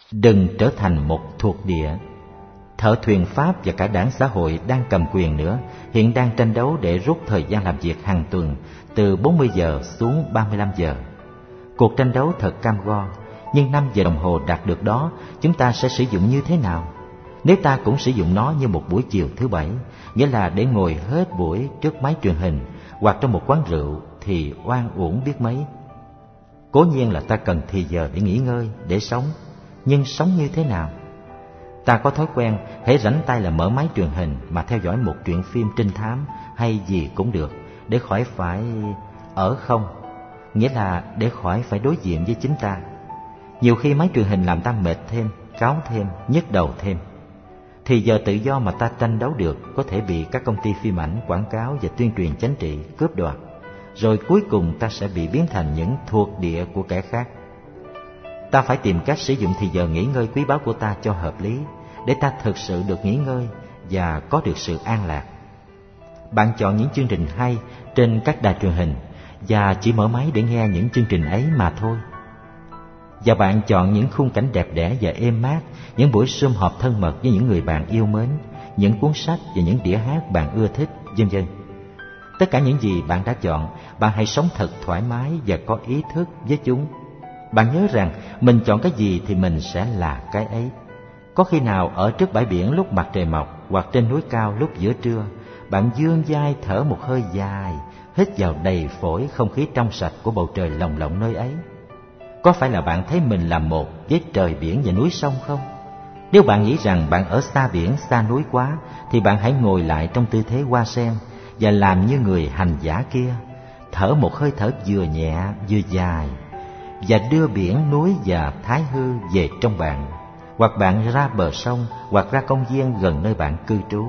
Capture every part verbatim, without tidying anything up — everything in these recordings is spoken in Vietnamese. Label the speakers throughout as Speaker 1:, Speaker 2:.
Speaker 1: Đừng trở thành một thuộc địa. Thợ thuyền Pháp và cả đảng xã hội đang cầm quyền nữa hiện đang tranh đấu để rút thời gian làm việc hàng tuần từ bốn mươi giờ xuống ba mươi lăm giờ. Cuộc tranh đấu thật cam go, nhưng năm giờ đồng hồ đạt được đó chúng ta sẽ sử dụng như thế nào? Nếu ta cũng sử dụng nó như một buổi chiều thứ bảy, nghĩa là để ngồi hết buổi trước máy truyền hình hoặc trong một quán rượu, thì oan uổng biết mấy. Cố nhiên là ta cần thì giờ để nghỉ ngơi, để sống, nhưng sống như thế nào? Ta có thói quen hễ rảnh tay là mở máy truyền hình mà theo dõi một truyện phim trinh thám hay gì cũng được, để khỏi phải ở không, nghĩa là để khỏi phải đối diện với chính ta. Nhiều khi máy truyền hình làm ta mệt thêm, cáu thêm, nhức đầu thêm. Thì giờ tự do mà ta tranh đấu được có thể bị các công ty phim ảnh, quảng cáo và tuyên truyền chính trị cướp đoạt, rồi cuối cùng ta sẽ bị biến thành những thuộc địa của kẻ khác. Ta phải tìm cách sử dụng thì giờ nghỉ ngơi quý báu của ta cho hợp lý, để ta thực sự được nghỉ ngơi và có được sự an lạc. Bạn chọn những chương trình hay trên các đài truyền hình và chỉ mở máy để nghe những chương trình ấy mà thôi. Và bạn chọn những khung cảnh đẹp đẽ và êm mát, những buổi sum họp thân mật với những người bạn yêu mến, những cuốn sách và những đĩa hát bạn ưa thích, vân vân. Tất cả những gì bạn đã chọn, bạn hãy sống thật thoải mái và có ý thức với chúng. Bạn nhớ rằng mình chọn cái gì thì mình sẽ là cái ấy. Có khi nào ở trước bãi biển lúc mặt trời mọc, hoặc trên núi cao lúc giữa trưa, bạn vươn vai thở một hơi dài, hít vào đầy phổi không khí trong sạch của bầu trời lồng lộng nơi ấy? Có phải là bạn thấy mình là một với trời biển và núi sông không? Nếu bạn nghĩ rằng bạn ở xa biển, xa núi quá, thì bạn hãy ngồi lại trong tư thế hoa sen và làm như người hành giả kia, thở một hơi thở vừa nhẹ vừa dài, và đưa biển, núi và thái hư về trong bạn, hoặc bạn ra bờ sông, hoặc ra công viên gần nơi bạn cư trú.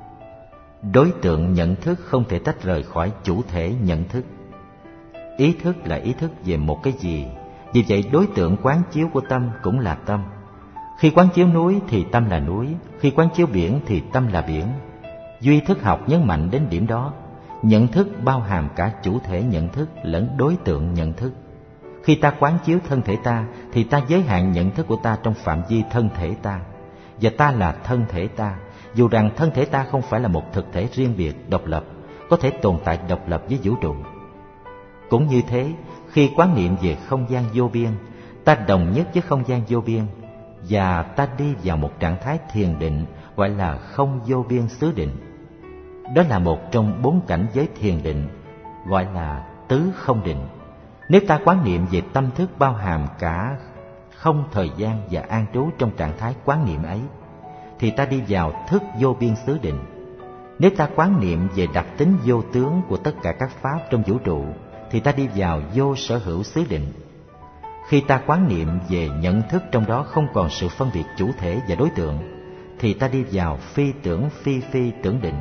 Speaker 1: Đối tượng nhận thức không thể tách rời khỏi chủ thể nhận thức. Ý thức là ý thức về một cái gì, vì vậy đối tượng quán chiếu của tâm cũng là tâm. Khi quán chiếu núi thì tâm là núi, khi quán chiếu biển thì tâm là biển. Duy thức học nhấn mạnh đến điểm đó. Nhận thức bao hàm cả chủ thể nhận thức lẫn đối tượng nhận thức. Khi ta quán chiếu thân thể ta thì ta giới hạn nhận thức của ta trong phạm vi thân thể ta, và ta là thân thể ta, dù rằng thân thể ta không phải là một thực thể riêng biệt, độc lập, có thể tồn tại độc lập với vũ trụ. Cũng như thế, khi quán niệm về không gian vô biên, ta đồng nhất với không gian vô biên, và ta đi vào một trạng thái thiền định gọi là không vô biên xứ định. Đó là một trong bốn cảnh giới thiền định, gọi là tứ không định. Nếu ta quán niệm về tâm thức bao hàm cả không thời gian và an trú trong trạng thái quán niệm ấy, thì ta đi vào thức vô biên xứ định. Nếu ta quán niệm về đặc tính vô tướng của tất cả các pháp trong vũ trụ, thì ta đi vào vô sở hữu xứ định. Khi ta quán niệm về nhận thức trong đó không còn sự phân biệt chủ thể và đối tượng, thì ta đi vào phi tưởng phi phi tưởng định.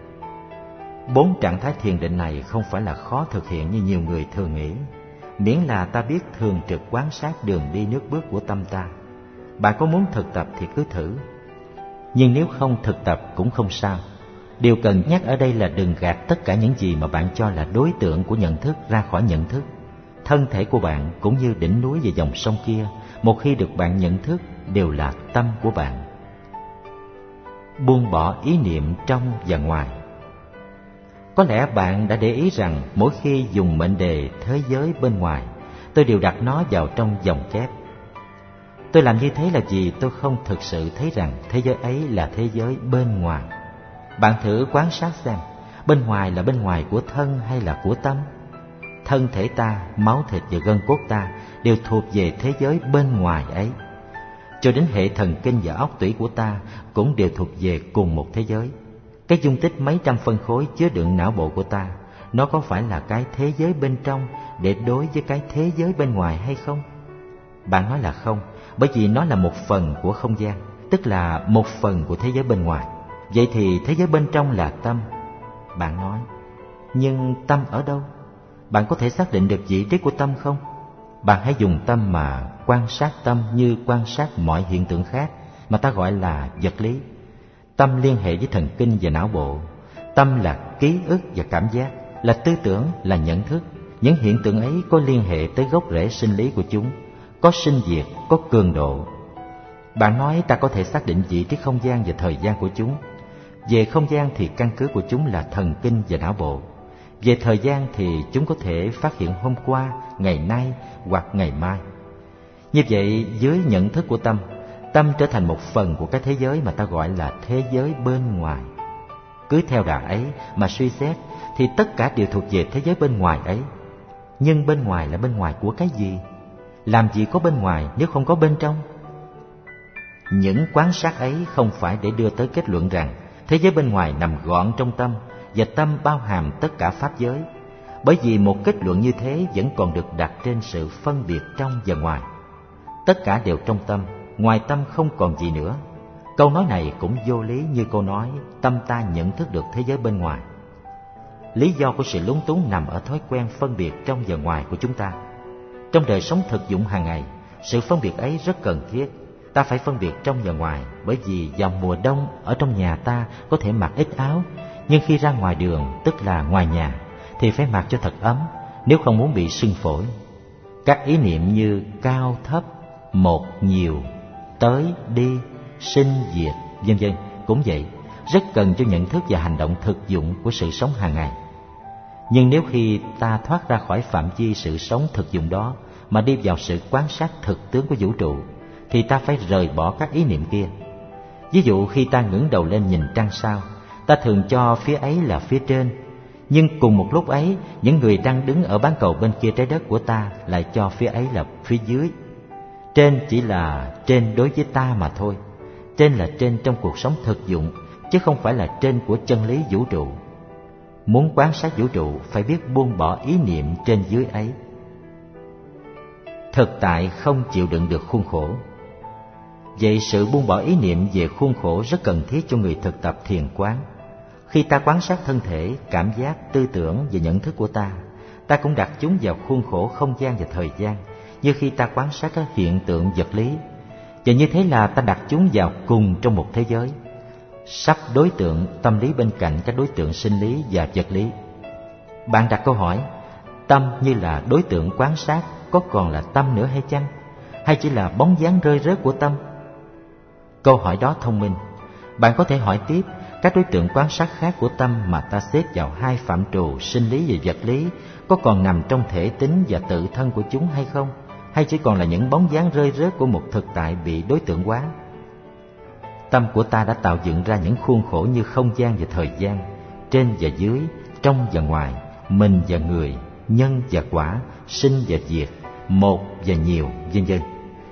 Speaker 1: Bốn trạng thái thiền định này không phải là khó thực hiện như nhiều người thường nghĩ, miễn là ta biết thường trực quan sát đường đi nước bước của tâm ta. Bạn có muốn thực tập thì cứ thử, nhưng nếu không thực tập cũng không sao. Điều cần nhắc ở đây là đừng gạt tất cả những gì mà bạn cho là đối tượng của nhận thức ra khỏi nhận thức. Thân thể của bạn cũng như đỉnh núi và dòng sông kia, một khi được bạn nhận thức, đều là tâm của bạn. Buông bỏ ý niệm trong và ngoài. Có lẽ bạn đã để ý rằng mỗi khi dùng mệnh đề thế giới bên ngoài, tôi đều đặt nó vào trong dòng chép. Tôi làm như thế là vì tôi không thực sự thấy rằng thế giới ấy là thế giới bên ngoài. Bạn thử quan sát xem, bên ngoài là bên ngoài của thân hay là của tâm? Thân thể ta, máu thịt và gân cốt ta đều thuộc về thế giới bên ngoài ấy. Cho đến hệ thần kinh và óc tủy của ta cũng đều thuộc về cùng một thế giới. Cái dung tích mấy trăm phân khối chứa đựng não bộ của ta, nó có phải là cái thế giới bên trong để đối với cái thế giới bên ngoài hay không? Bạn nói là không, bởi vì nó là một phần của không gian, tức là một phần của thế giới bên ngoài. Vậy thì thế giới bên trong là tâm. Bạn nói, nhưng tâm ở đâu? Bạn có thể xác định được vị trí của tâm không? Bạn hãy dùng tâm mà quan sát tâm như quan sát mọi hiện tượng khác mà ta gọi là vật lý. Tâm liên hệ với thần kinh và não bộ. Tâm là ký ức và cảm giác, là tư tưởng, là nhận thức. Những hiện tượng ấy có liên hệ tới gốc rễ sinh lý của chúng, có sinh diệt, có cường độ. Bạn nói ta có thể xác định vị trí không gian và thời gian của chúng. Về không gian thì căn cứ của chúng là thần kinh và não bộ. Về thời gian thì chúng có thể phát hiện hôm qua, ngày nay hoặc ngày mai. Như vậy, dưới nhận thức của tâm, tâm trở thành một phần của cái thế giới mà ta gọi là thế giới bên ngoài. Cứ theo đà ấy mà suy xét thì tất cả đều thuộc về thế giới bên ngoài ấy. Nhưng bên ngoài là bên ngoài của cái gì? Làm gì có bên ngoài nếu không có bên trong? Những quan sát ấy không phải để đưa tới kết luận rằng thế giới bên ngoài nằm gọn trong tâm và tâm bao hàm tất cả pháp giới, bởi vì một kết luận như thế vẫn còn được đặt trên sự phân biệt trong và ngoài. Tất cả đều trong tâm, ngoài tâm không còn gì nữa. Câu nói này cũng vô lý như câu nói tâm ta nhận thức được thế giới bên ngoài. Lý do của sự lúng túng nằm ở thói quen phân biệt trong và ngoài của chúng ta. Trong đời sống thực dụng hàng ngày, sự phân biệt ấy rất cần thiết. Ta phải phân biệt trong và ngoài, bởi vì vào mùa đông ở trong nhà ta có thể mặc ít áo, nhưng khi ra ngoài đường, tức là ngoài nhà, thì phải mặc cho thật ấm, nếu không muốn bị sưng phổi. Các ý niệm như cao thấp, một nhiều, tới đi, sinh diệt, vân vân cũng vậy, rất cần cho nhận thức và hành động thực dụng của sự sống hàng ngày. Nhưng nếu khi ta thoát ra khỏi phạm vi sự sống thực dụng đó mà đi vào sự quan sát thực tướng của vũ trụ, thì ta phải rời bỏ các ý niệm kia. Ví dụ khi ta ngẩng đầu lên nhìn trăng sao, ta thường cho phía ấy là phía trên, nhưng cùng một lúc ấy, những người đang đứng ở bán cầu bên kia trái đất của ta lại cho phía ấy là phía dưới. Trên chỉ là trên đối với ta mà thôi. Trên là trên trong cuộc sống thực dụng, chứ không phải là trên của chân lý vũ trụ. Muốn quan sát vũ trụ phải biết buông bỏ ý niệm trên dưới ấy. Thực tại không chịu đựng được khuôn khổ. Vậy sự buông bỏ ý niệm về khuôn khổ rất cần thiết cho người thực tập thiền quán. Khi ta quan sát thân thể, cảm giác, tư tưởng và nhận thức của ta, ta cũng đặt chúng vào khuôn khổ không gian và thời gian, như khi ta quan sát các hiện tượng vật lý. Và như thế là ta đặt chúng vào cùng trong một thế giới, sắp đối tượng tâm lý bên cạnh các đối tượng sinh lý và vật lý. Bạn đặt câu hỏi, tâm như là đối tượng quan sát có còn là tâm nữa hay chăng? Hay chỉ là bóng dáng rơi rớt của tâm? Câu hỏi đó thông minh. Bạn có thể hỏi tiếp, các đối tượng quan sát khác của tâm mà ta xếp vào hai phạm trù sinh lý và vật lý có còn nằm trong thể tính và tự thân của chúng hay không? Hay chỉ còn là những bóng dáng rơi rớt của một thực tại bị đối tượng hóa? Tâm của ta đã tạo dựng ra những khuôn khổ như không gian và thời gian, trên và dưới, trong và ngoài, mình và người, nhân và quả, sinh và diệt, một và nhiều, vân vân.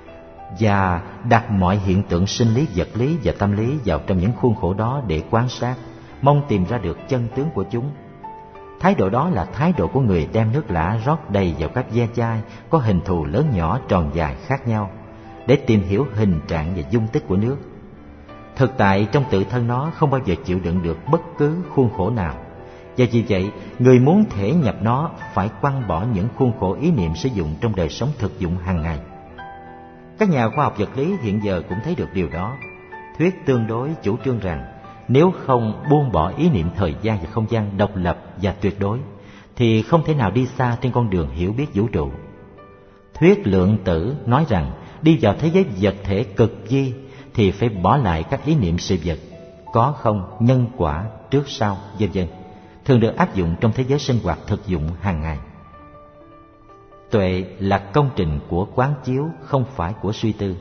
Speaker 1: Và đặt mọi hiện tượng sinh lý, vật lý và tâm lý vào trong những khuôn khổ đó để quan sát, mong tìm ra được chân tướng của chúng. Thái độ đó là thái độ của người đem nước lã rót đầy vào các ve chai có hình thù lớn nhỏ, tròn dài khác nhau, để tìm hiểu hình trạng và dung tích của nước. Thực tại trong tự thân nó không bao giờ chịu đựng được bất cứ khuôn khổ nào, và vì vậy người muốn thể nhập nó phải quăng bỏ những khuôn khổ ý niệm sử dụng trong đời sống thực dụng hàng ngày. Các nhà khoa học vật lý hiện giờ cũng thấy được điều đó. Thuyết tương đối chủ trương rằng nếu không buông bỏ ý niệm thời gian và không gian độc lập và tuyệt đối, thì không thể nào đi xa trên con đường hiểu biết vũ trụ. Thuyết lượng tử nói rằng đi vào thế giới vật thể cực vi thì phải bỏ lại các ý niệm sự vật, có không, nhân quả, trước sau, vân vân, thường được áp dụng trong thế giới sinh hoạt thực dụng hàng ngày. Tuệ là công trình của quán chiếu, không phải của suy tư.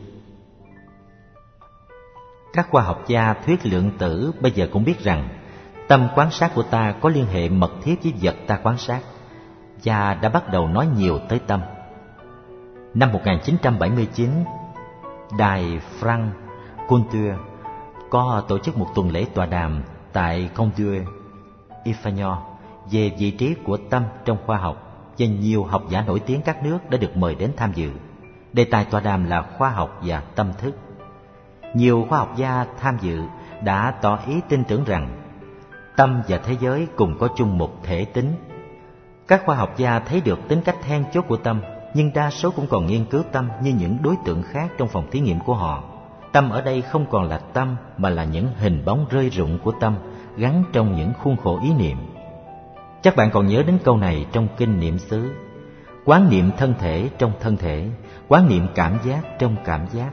Speaker 1: Các khoa học gia thuyết lượng tử bây giờ cũng biết rằng tâm quan sát của ta có liên hệ mật thiết với vật ta quan sát, và đã bắt đầu nói nhiều tới tâm. Năm một nghìn chín trăm bảy mươi chín, Đài Franck Culture có tổ chức một tuần lễ tọa đàm tại Conduit, Ifagnon về vị trí của tâm trong khoa học, và nhiều học giả nổi tiếng các nước đã được mời đến tham dự. Đề tài tọa đàm là khoa học và tâm thức. Nhiều khoa học gia tham dự đã tỏ ý tin tưởng rằng tâm và thế giới cùng có chung một thể tính. Các khoa học gia thấy được tính cách then chốt của tâm, nhưng đa số cũng còn nghiên cứu tâm như những đối tượng khác trong phòng thí nghiệm của họ. Tâm ở đây không còn là tâm mà là những hình bóng rơi rụng của tâm gắn trong những khuôn khổ ý niệm. Chắc bạn còn nhớ đến câu này trong kinh Niệm xứ: quán niệm thân thể trong thân thể, quán niệm cảm giác trong cảm giác,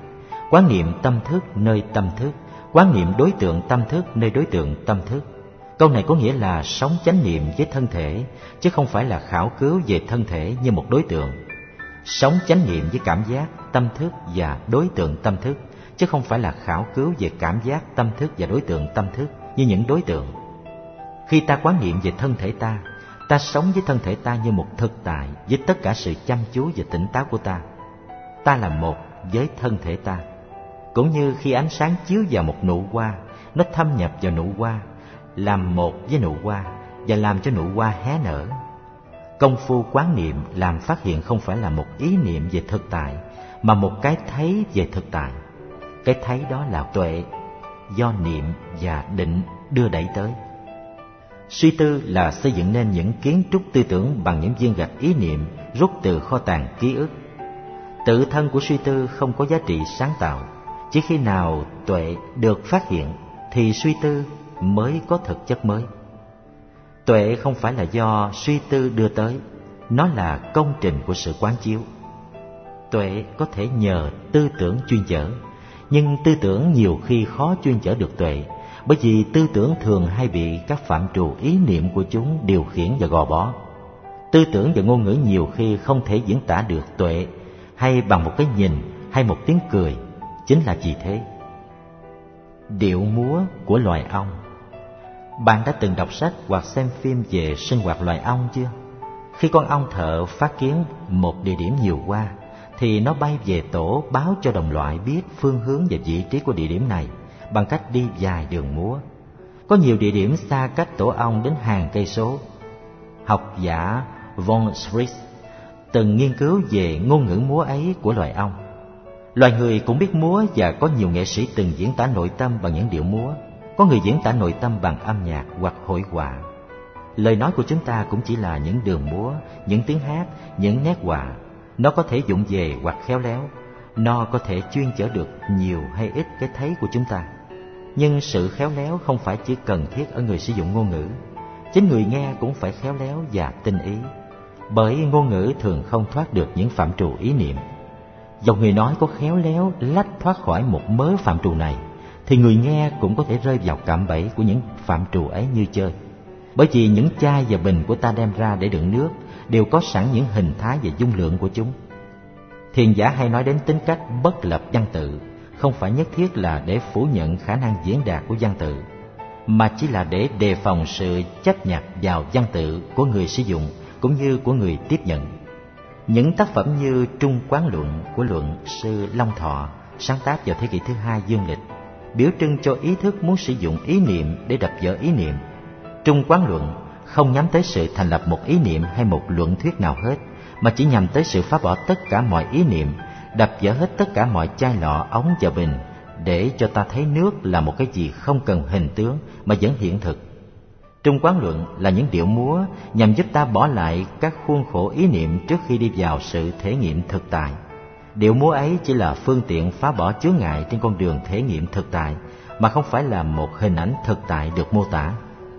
Speaker 1: quán niệm tâm thức nơi tâm thức, quán niệm đối tượng tâm thức nơi đối tượng tâm thức. Câu này có nghĩa là sống chánh niệm với thân thể, chứ không phải là khảo cứu về thân thể như một đối tượng. Sống chánh niệm với cảm giác, tâm thức và đối tượng tâm thức, chứ không phải là khảo cứu về cảm giác, tâm thức và đối tượng tâm thức như những đối tượng. Khi ta quán niệm về thân thể ta, ta sống với thân thể ta như một thực tại với tất cả sự chăm chú và tỉnh táo của ta. Ta là một với thân thể ta. Cũng như khi ánh sáng chiếu vào một nụ hoa, nó thâm nhập vào nụ hoa, làm một với nụ hoa và làm cho nụ hoa hé nở. Công phu quán niệm làm phát hiện không phải là một ý niệm về thực tại, mà một cái thấy về thực tại. Cái thấy đó là tuệ, do niệm và định đưa đẩy tới. Suy tư là xây dựng nên những kiến trúc tư tưởng bằng những viên gạch ý niệm rút từ kho tàng ký ức. Tự thân của suy tư không có giá trị sáng tạo. Chỉ khi nào tuệ được phát hiện thì suy tư mới có thực chất mới. Tuệ không phải là do suy tư đưa tới, nó là công trình của sự quán chiếu. Tuệ có thể nhờ tư tưởng chuyên chở, nhưng tư tưởng nhiều khi khó chuyên chở được tuệ, bởi vì tư tưởng thường hay bị các phạm trù ý niệm của chúng điều khiển và gò bó. Tư tưởng và ngôn ngữ nhiều khi không thể diễn tả được tuệ, hay bằng một cái nhìn hay một tiếng cười. Chính là vì thế. Điệu múa của loài ong. Bạn đã từng đọc sách hoặc xem phim về sinh hoạt loài ong chưa? Khi con ong thợ phát kiến một địa điểm nhiều hoa, thì nó bay về tổ báo cho đồng loại biết phương hướng và vị trí của địa điểm này bằng cách đi dài đường múa. Có nhiều địa điểm xa cách tổ ong đến hàng cây số. Học giả von Schritz từng nghiên cứu về ngôn ngữ múa ấy của loài ong. Loài người cũng biết múa và có nhiều nghệ sĩ từng diễn tả nội tâm bằng những điệu múa. Có người diễn tả nội tâm bằng âm nhạc hoặc hội họa. Lời nói của chúng ta cũng chỉ là những đường múa, những tiếng hát, những nét họa. Nó có thể vụng về hoặc khéo léo. Nó có thể chuyên chở được nhiều hay ít cái thấy của chúng ta. Nhưng sự khéo léo không phải chỉ cần thiết ở người sử dụng ngôn ngữ. Chính người nghe cũng phải khéo léo và tinh ý, bởi ngôn ngữ thường không thoát được những phạm trù ý niệm. Dầu người nói có khéo léo lách thoát khỏi một mớ phạm trù này, thì người nghe cũng có thể rơi vào cạm bẫy của những phạm trù ấy như chơi. Bởi vì những chai và bình của ta đem ra để đựng nước đều có sẵn những hình thái và dung lượng của chúng. Thiền giả hay nói đến tính cách bất lập văn tự, không phải nhất thiết là để phủ nhận khả năng diễn đạt của văn tự, mà chỉ là để đề phòng sự chấp nhặt vào văn tự của người sử dụng cũng như của người tiếp nhận. Những tác phẩm như Trung Quán Luận của luận sư Long Thọ, sáng tác vào thế kỷ thứ hai dương lịch, biểu trưng cho ý thức muốn sử dụng ý niệm để đập vỡ ý niệm. Trung Quán Luận không nhắm tới sự thành lập một ý niệm hay một luận thuyết nào hết, mà chỉ nhằm tới sự phá bỏ tất cả mọi ý niệm, đập vỡ hết tất cả mọi chai lọ, ống và bình, để cho ta thấy nước là một cái gì không cần hình tướng mà vẫn hiện thực. Trung Quán Luận là những điệu múa nhằm giúp ta bỏ lại các khuôn khổ ý niệm trước khi đi vào sự thể nghiệm thực tại. Điệu múa ấy chỉ là phương tiện phá bỏ chướng ngại trên con đường thể nghiệm thực tại, mà không phải là một hình ảnh thực tại được mô tả.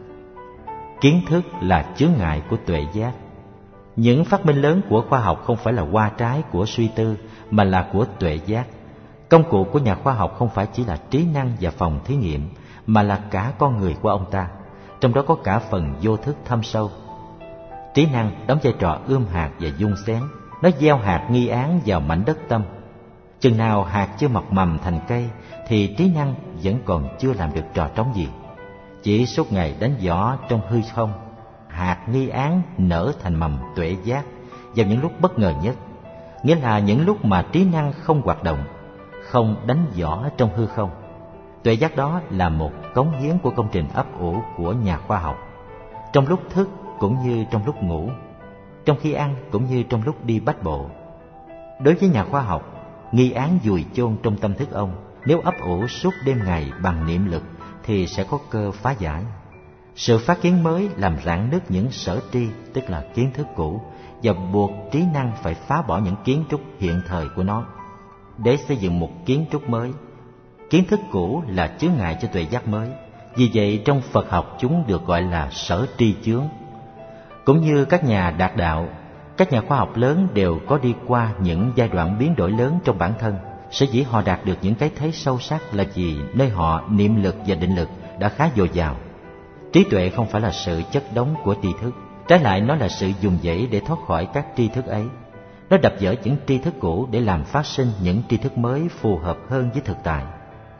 Speaker 1: Kiến thức là chướng ngại của tuệ giác. Những phát minh lớn của khoa học không phải là hoa trái của suy tư, mà là của tuệ giác. Công cụ của nhà khoa học không phải chỉ là trí năng và phòng thí nghiệm, mà là cả con người của ông ta, trong đó có cả phần vô thức thâm sâu. Trí năng đóng vai trò ươm hạt và dung xén. Nó gieo hạt nghi án vào mảnh đất tâm. Chừng nào hạt chưa mọc mầm thành cây thì trí năng vẫn còn chưa làm được trò trống gì. Chỉ suốt ngày đánh giỏ trong hư không, hạt nghi án nở thành mầm tuệ giác vào những lúc bất ngờ nhất, nghĩa là những lúc mà trí năng không hoạt động, không đánh giỏ trong hư không. Tuệ giác đó là một cống hiến của công trình ấp ủ của nhà khoa học, trong lúc thức cũng như trong lúc ngủ, trong khi ăn cũng như trong lúc đi bách bộ. Đối với nhà khoa học, nghi án dùi chôn trong tâm thức ông, nếu ấp ủ suốt đêm ngày bằng niệm lực thì sẽ có cơ phá giải. Sự phát kiến mới làm rạn nứt những sở tri, tức là kiến thức cũ, và buộc trí năng phải phá bỏ những kiến trúc hiện thời của nó để xây dựng một kiến trúc mới. Kiến thức cũ là chướng ngại cho tuệ giác mới, vì vậy trong Phật học chúng được gọi là sở tri chướng. Cũng như các nhà đạt đạo, các nhà khoa học lớn đều có đi qua những giai đoạn biến đổi lớn trong bản thân, Sở dĩ họ đạt được những cái thấy sâu sắc là vì nơi họ niệm lực và định lực đã khá dồi dào. Trí tuệ không phải là sự chất đống của tri thức, trái lại nó là sự dùng dãy để thoát khỏi các tri thức ấy. Nó đập vỡ những tri thức cũ để làm phát sinh những tri thức mới phù hợp hơn với thực tại.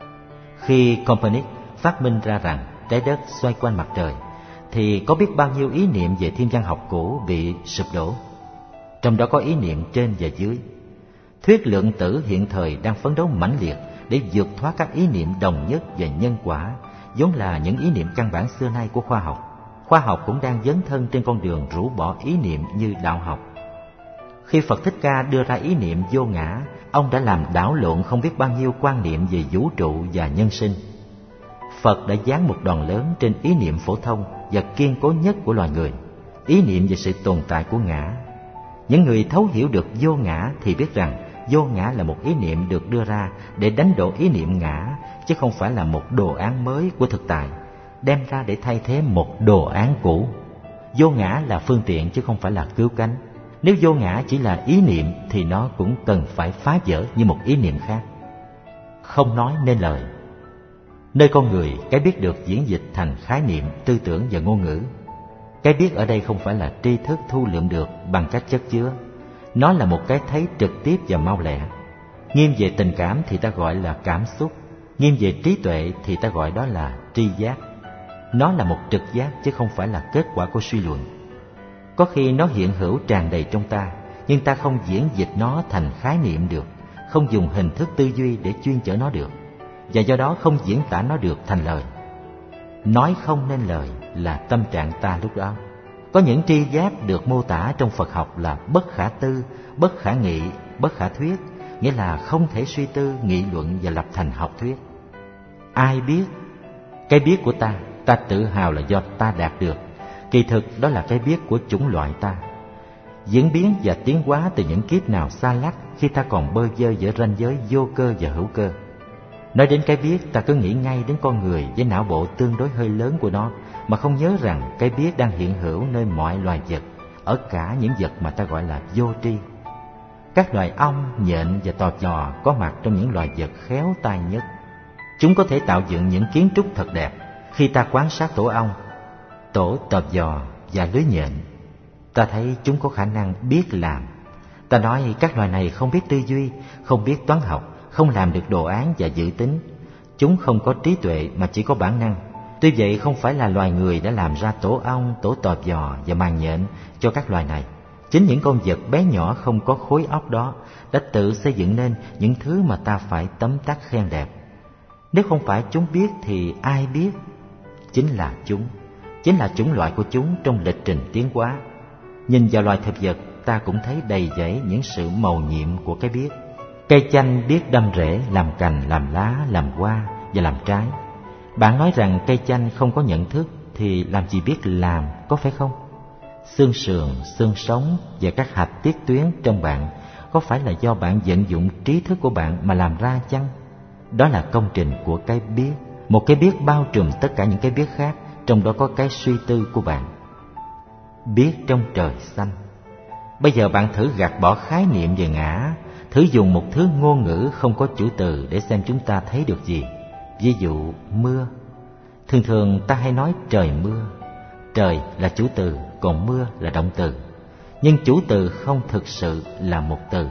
Speaker 1: Khi Copernic phát minh ra rằng trái đất xoay quanh mặt trời, thì có biết bao nhiêu ý niệm về thiên văn học cũ bị sụp đổ. Trong đó có ý niệm trên và dưới. Thuyết lượng tử hiện thời đang phấn đấu mãnh liệt để vượt thoát các ý niệm đồng nhất và nhân quả, vốn là những ý niệm căn bản xưa nay của khoa học. Khoa học cũng đang dấn thân trên con đường rũ bỏ ý niệm như đạo học. Khi Phật Thích Ca đưa ra ý niệm vô ngã, ông đã làm đảo lộn không biết bao nhiêu quan niệm về vũ trụ và nhân sinh. Phật đã giáng một đòn lớn trên ý niệm phổ thông và kiên cố nhất của loài người, ý niệm về sự tồn tại của ngã. Những người thấu hiểu được vô ngã thì biết rằng vô ngã là một ý niệm được đưa ra để đánh đổ ý niệm ngã, chứ không phải là một đồ án mới của thực tại, đem ra để thay thế một đồ án cũ. Vô ngã là phương tiện chứ không phải là cứu cánh. Nếu vô ngã chỉ là ý niệm thì nó cũng cần phải phá vỡ như một ý niệm khác. Không nói nên lời. Nơi con người, cái biết được diễn dịch thành khái niệm, tư tưởng và ngôn ngữ. Cái biết ở đây không phải là tri thức thu lượm được bằng các chất chứa. Nó là một cái thấy trực tiếp và mau lẹ. Nghiêng về tình cảm thì ta gọi là cảm xúc, nghiêng về trí tuệ thì ta gọi đó là tri giác. Nó là một trực giác chứ không phải là kết quả của suy luận. Có khi nó hiện hữu tràn đầy trong ta, nhưng ta không diễn dịch nó thành khái niệm được, không dùng hình thức tư duy để chuyên chở nó được, và do đó không diễn tả nó được thành lời. Nói không nên lời là tâm trạng ta lúc đó. Có những tri giác được mô tả trong Phật học là bất khả tư, bất khả nghị, bất khả thuyết, nghĩa là không thể suy tư, nghị luận và lập thành học thuyết. Ai biết? Cái biết của ta, ta tự hào là do ta đạt được. Kỳ thực đó là cái biết của chủng loại ta, diễn biến và tiến hóa từ những kiếp nào xa lắc khi ta còn bơ vơ giữa ranh giới vô cơ và hữu cơ. Nói đến cái biết, ta cứ nghĩ ngay đến con người với não bộ tương đối hơi lớn của nó, mà không nhớ rằng cái biết đang hiện hữu nơi mọi loài vật, ở cả những vật mà ta gọi là vô tri. Các loài ong, nhện và tò giò có mặt trong những loài vật khéo tay nhất. Chúng có thể tạo dựng những kiến trúc thật đẹp. Khi ta quan sát tổ ong, tổ tò giò và lưới nhện, ta thấy chúng có khả năng biết làm. Ta nói các loài này không biết tư duy, không biết toán học, không làm được đồ án và dự tính. Chúng không có trí tuệ mà chỉ có bản năng. Tuy vậy không phải là loài người đã làm ra tổ ong, tổ tò giò và màng nhện cho các loài này. Chính những con vật bé nhỏ không có khối óc đó đã tự xây dựng nên những thứ mà ta phải tấm tắc khen đẹp. Nếu không phải chúng biết thì ai biết? Chính là chúng, chính là chủng loại của chúng trong lịch trình tiến hóa. Nhìn vào loài thực vật, ta cũng thấy đầy dẫy những sự mầu nhiệm của cái biết. Cây chanh biết đâm rễ, làm cành, làm lá, làm hoa và làm trái. Bạn nói rằng cây chanh không có nhận thức thì làm gì biết làm, có phải không? Xương sườn, xương sống và các hạch tiết tuyến trong bạn có phải là do bạn vận dụng trí thức của bạn mà làm ra chăng? Đó là công trình của cái biết, một cái biết bao trùm tất cả những cái biết khác, trong đó có cái suy tư của bạn. Biết trong trời xanh. Bây giờ bạn thử gạt bỏ khái niệm về ngã, thử dùng một thứ ngôn ngữ không có chủ từ để xem chúng ta thấy được gì. Ví dụ mưa. Thường thường ta hay nói trời mưa. Trời là chủ từ, còn mưa là động từ. Nhưng chủ từ không thực sự là một từ.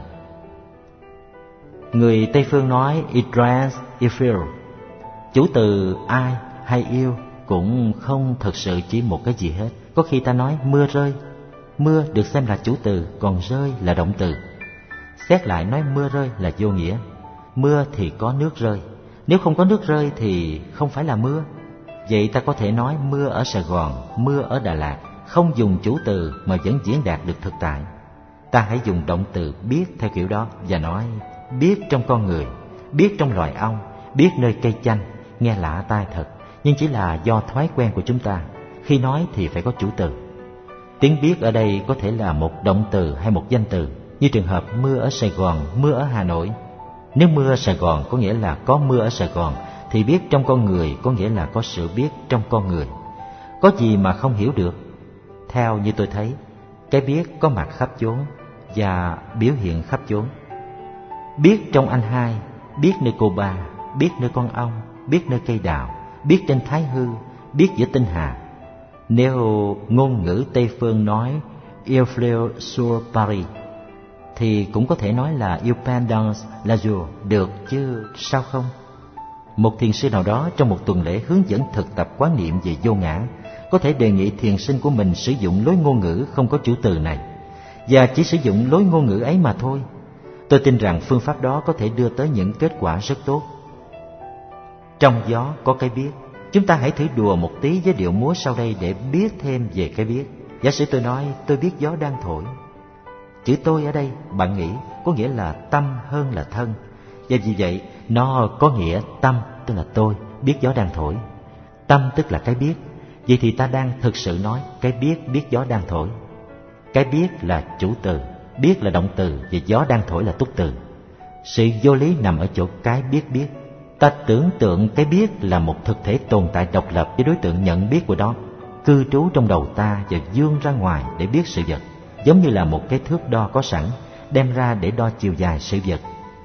Speaker 1: Người Tây phương nói it rains, it feels. Chủ từ ai hay yêu cũng không thực sự chỉ một cái gì hết. Có khi ta nói mưa rơi. Mưa được xem là chủ từ, còn rơi là động từ. Xét lại nói mưa rơi là vô nghĩa. Mưa thì có nước rơi. Nếu không có nước rơi thì không phải là mưa. Vậy ta có thể nói mưa ở Sài Gòn, mưa ở Đà Lạt, không dùng chủ từ mà vẫn diễn đạt được thực tại. Ta hãy dùng động từ biết theo kiểu đó và nói biết trong con người, biết trong loài ong, biết nơi cây chanh. Nghe lạ tai thật, nhưng chỉ là do thói quen của chúng ta. Khi nói thì phải có chủ từ. Tiếng biết ở đây có thể là một động từ hay một danh từ, như trường hợp mưa ở Sài Gòn, mưa ở Hà Nội. Nếu mưa ở Sài Gòn có nghĩa là có mưa ở Sài Gòn, thì biết trong con người có nghĩa là có sự biết trong con người. Có gì mà không hiểu được? Theo như tôi thấy, cái biết có mặt khắp chốn và biểu hiện khắp chốn. Biết trong anh hai biết nơi cô ba, biết nơi con ong, biết nơi cây đào, biết trên thái hư, biết giữa tinh hà. Nếu ngôn ngữ Tây phương nói Il fleur sur Paris thì cũng có thể nói là Il peint dans la jour được chứ sao không? Một thiền sư nào đó trong một tuần lễ hướng dẫn thực tập quán niệm về vô ngã có thể đề nghị thiền sinh của mình sử dụng lối ngôn ngữ không có chủ từ này, và chỉ sử dụng lối ngôn ngữ ấy mà thôi. Tôi tin rằng phương pháp đó có thể đưa tới những kết quả rất tốt. Trong gió có cái biết. Chúng ta hãy thử đùa một tí với điệu múa sau đây để biết thêm về cái biết. Giả sử tôi nói tôi biết gió đang thổi. Chữ tôi ở đây bạn nghĩ có nghĩa là tâm hơn là thân, và vì vậy nó có nghĩa tâm tức là tôi biết gió đang thổi. Tâm tức là cái biết. Vậy thì ta đang thực sự nói cái biết biết gió đang thổi. Cái biết là chủ từ, biết là động từ, và gió đang thổi là túc từ. Sự vô lý nằm ở chỗ cái biết biết. Ta tưởng tượng cái biết là một thực thể tồn tại độc lập với đối tượng nhận biết của nó, cư trú trong đầu ta và vươn ra ngoài để biết sự vật, giống như là một cái thước đo có sẵn đem ra để đo chiều dài sự vật.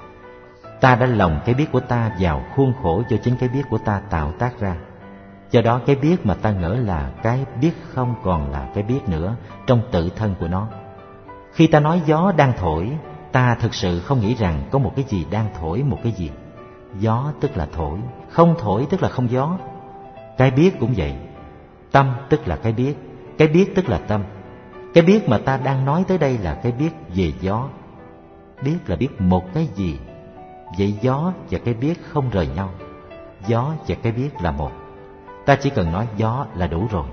Speaker 1: Ta đã lồng cái biết của ta vào khuôn khổ do chính cái biết của ta tạo tác ra. Do đó cái biết mà ta ngỡ là cái biết không còn là cái biết nữa trong tự thân của nó. Khi ta nói gió đang thổi, ta thực sự không nghĩ rằng có một cái gì đang thổi một cái gì. Gió tức là thổi, không thổi tức là không gió. Cái biết cũng vậy. Tâm tức là cái biết, cái biết tức là tâm. Cái biết mà ta đang nói tới đây là cái biết về gió. Biết là biết một cái gì. Vậy gió và cái biết không rời nhau. Gió và cái biết là một. Ta chỉ cần nói gió là đủ rồi.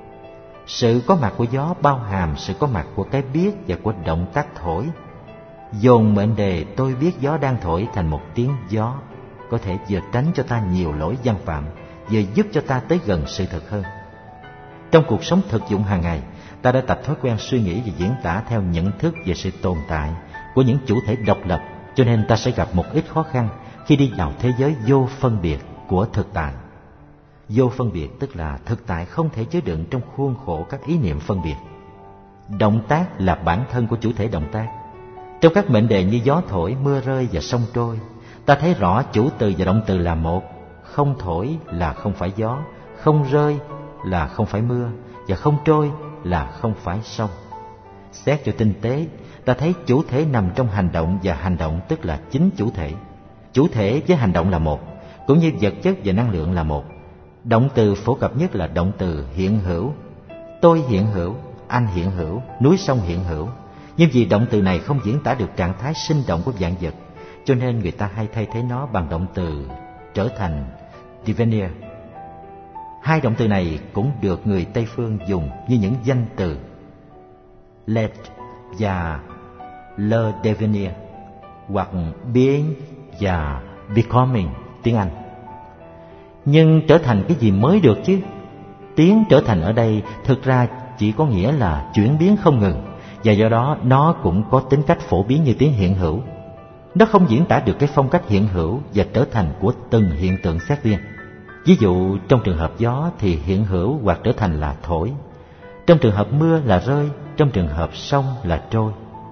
Speaker 1: Sự có mặt của gió bao hàm sự có mặt của cái biết và của động tác thổi. Dồn mệnh đề tôi biết gió đang thổi thành một tiếng gió có thể vừa tránh cho ta nhiều lỗi văn phạm, vừa giúp cho ta tới gần sự thật hơn. Trong cuộc sống thực dụng hàng ngày, ta đã tập thói quen suy nghĩ và diễn tả theo nhận thức về sự tồn tại của những chủ thể độc lập, cho nên ta sẽ gặp một ít khó khăn khi đi vào thế giới vô phân biệt của thực tại. Vô phân biệt tức là thực tại không thể chứa đựng trong khuôn khổ các ý niệm phân biệt. Động tác là bản thân của chủ thể động tác. Trong các mệnh đề như gió thổi, mưa rơi và sông trôi, ta thấy rõ chủ từ và động từ là một. Không thổi là không phải gió, không rơi là không phải mưa, và không trôi là không phải sông. Xét cho tinh tế, ta thấy chủ thể nằm trong hành động, và hành động tức là chính chủ thể. Chủ thể với hành động là một, cũng như vật chất và năng lượng là một. Động từ phổ cập nhất là động từ hiện hữu. Tôi hiện hữu, anh hiện hữu, núi sông hiện hữu. Nhưng vì động từ này không diễn tả được trạng thái sinh động của vạn vật, cho nên người ta hay thay thế nó bằng động từ trở thành devenir. Hai động từ này cũng được người Tây phương dùng như những danh từ l'être và le devenir, hoặc being và becoming tiếng Anh. Nhưng trở thành cái gì mới được chứ? Tiếng trở thành ở đây thực ra chỉ có nghĩa là chuyển biến không ngừng, và do đó nó cũng có tính cách phổ biến như tiếng hiện hữu. Nó không diễn tả được cái phong cách hiện hữu và trở thành của từng hiện tượng xét riêng. Ví dụ trong trường hợp gió thì hiện hữu hoặc trở thành là thổi, trong trường hợp mưa là rơi, trong trường hợp sông là trôi.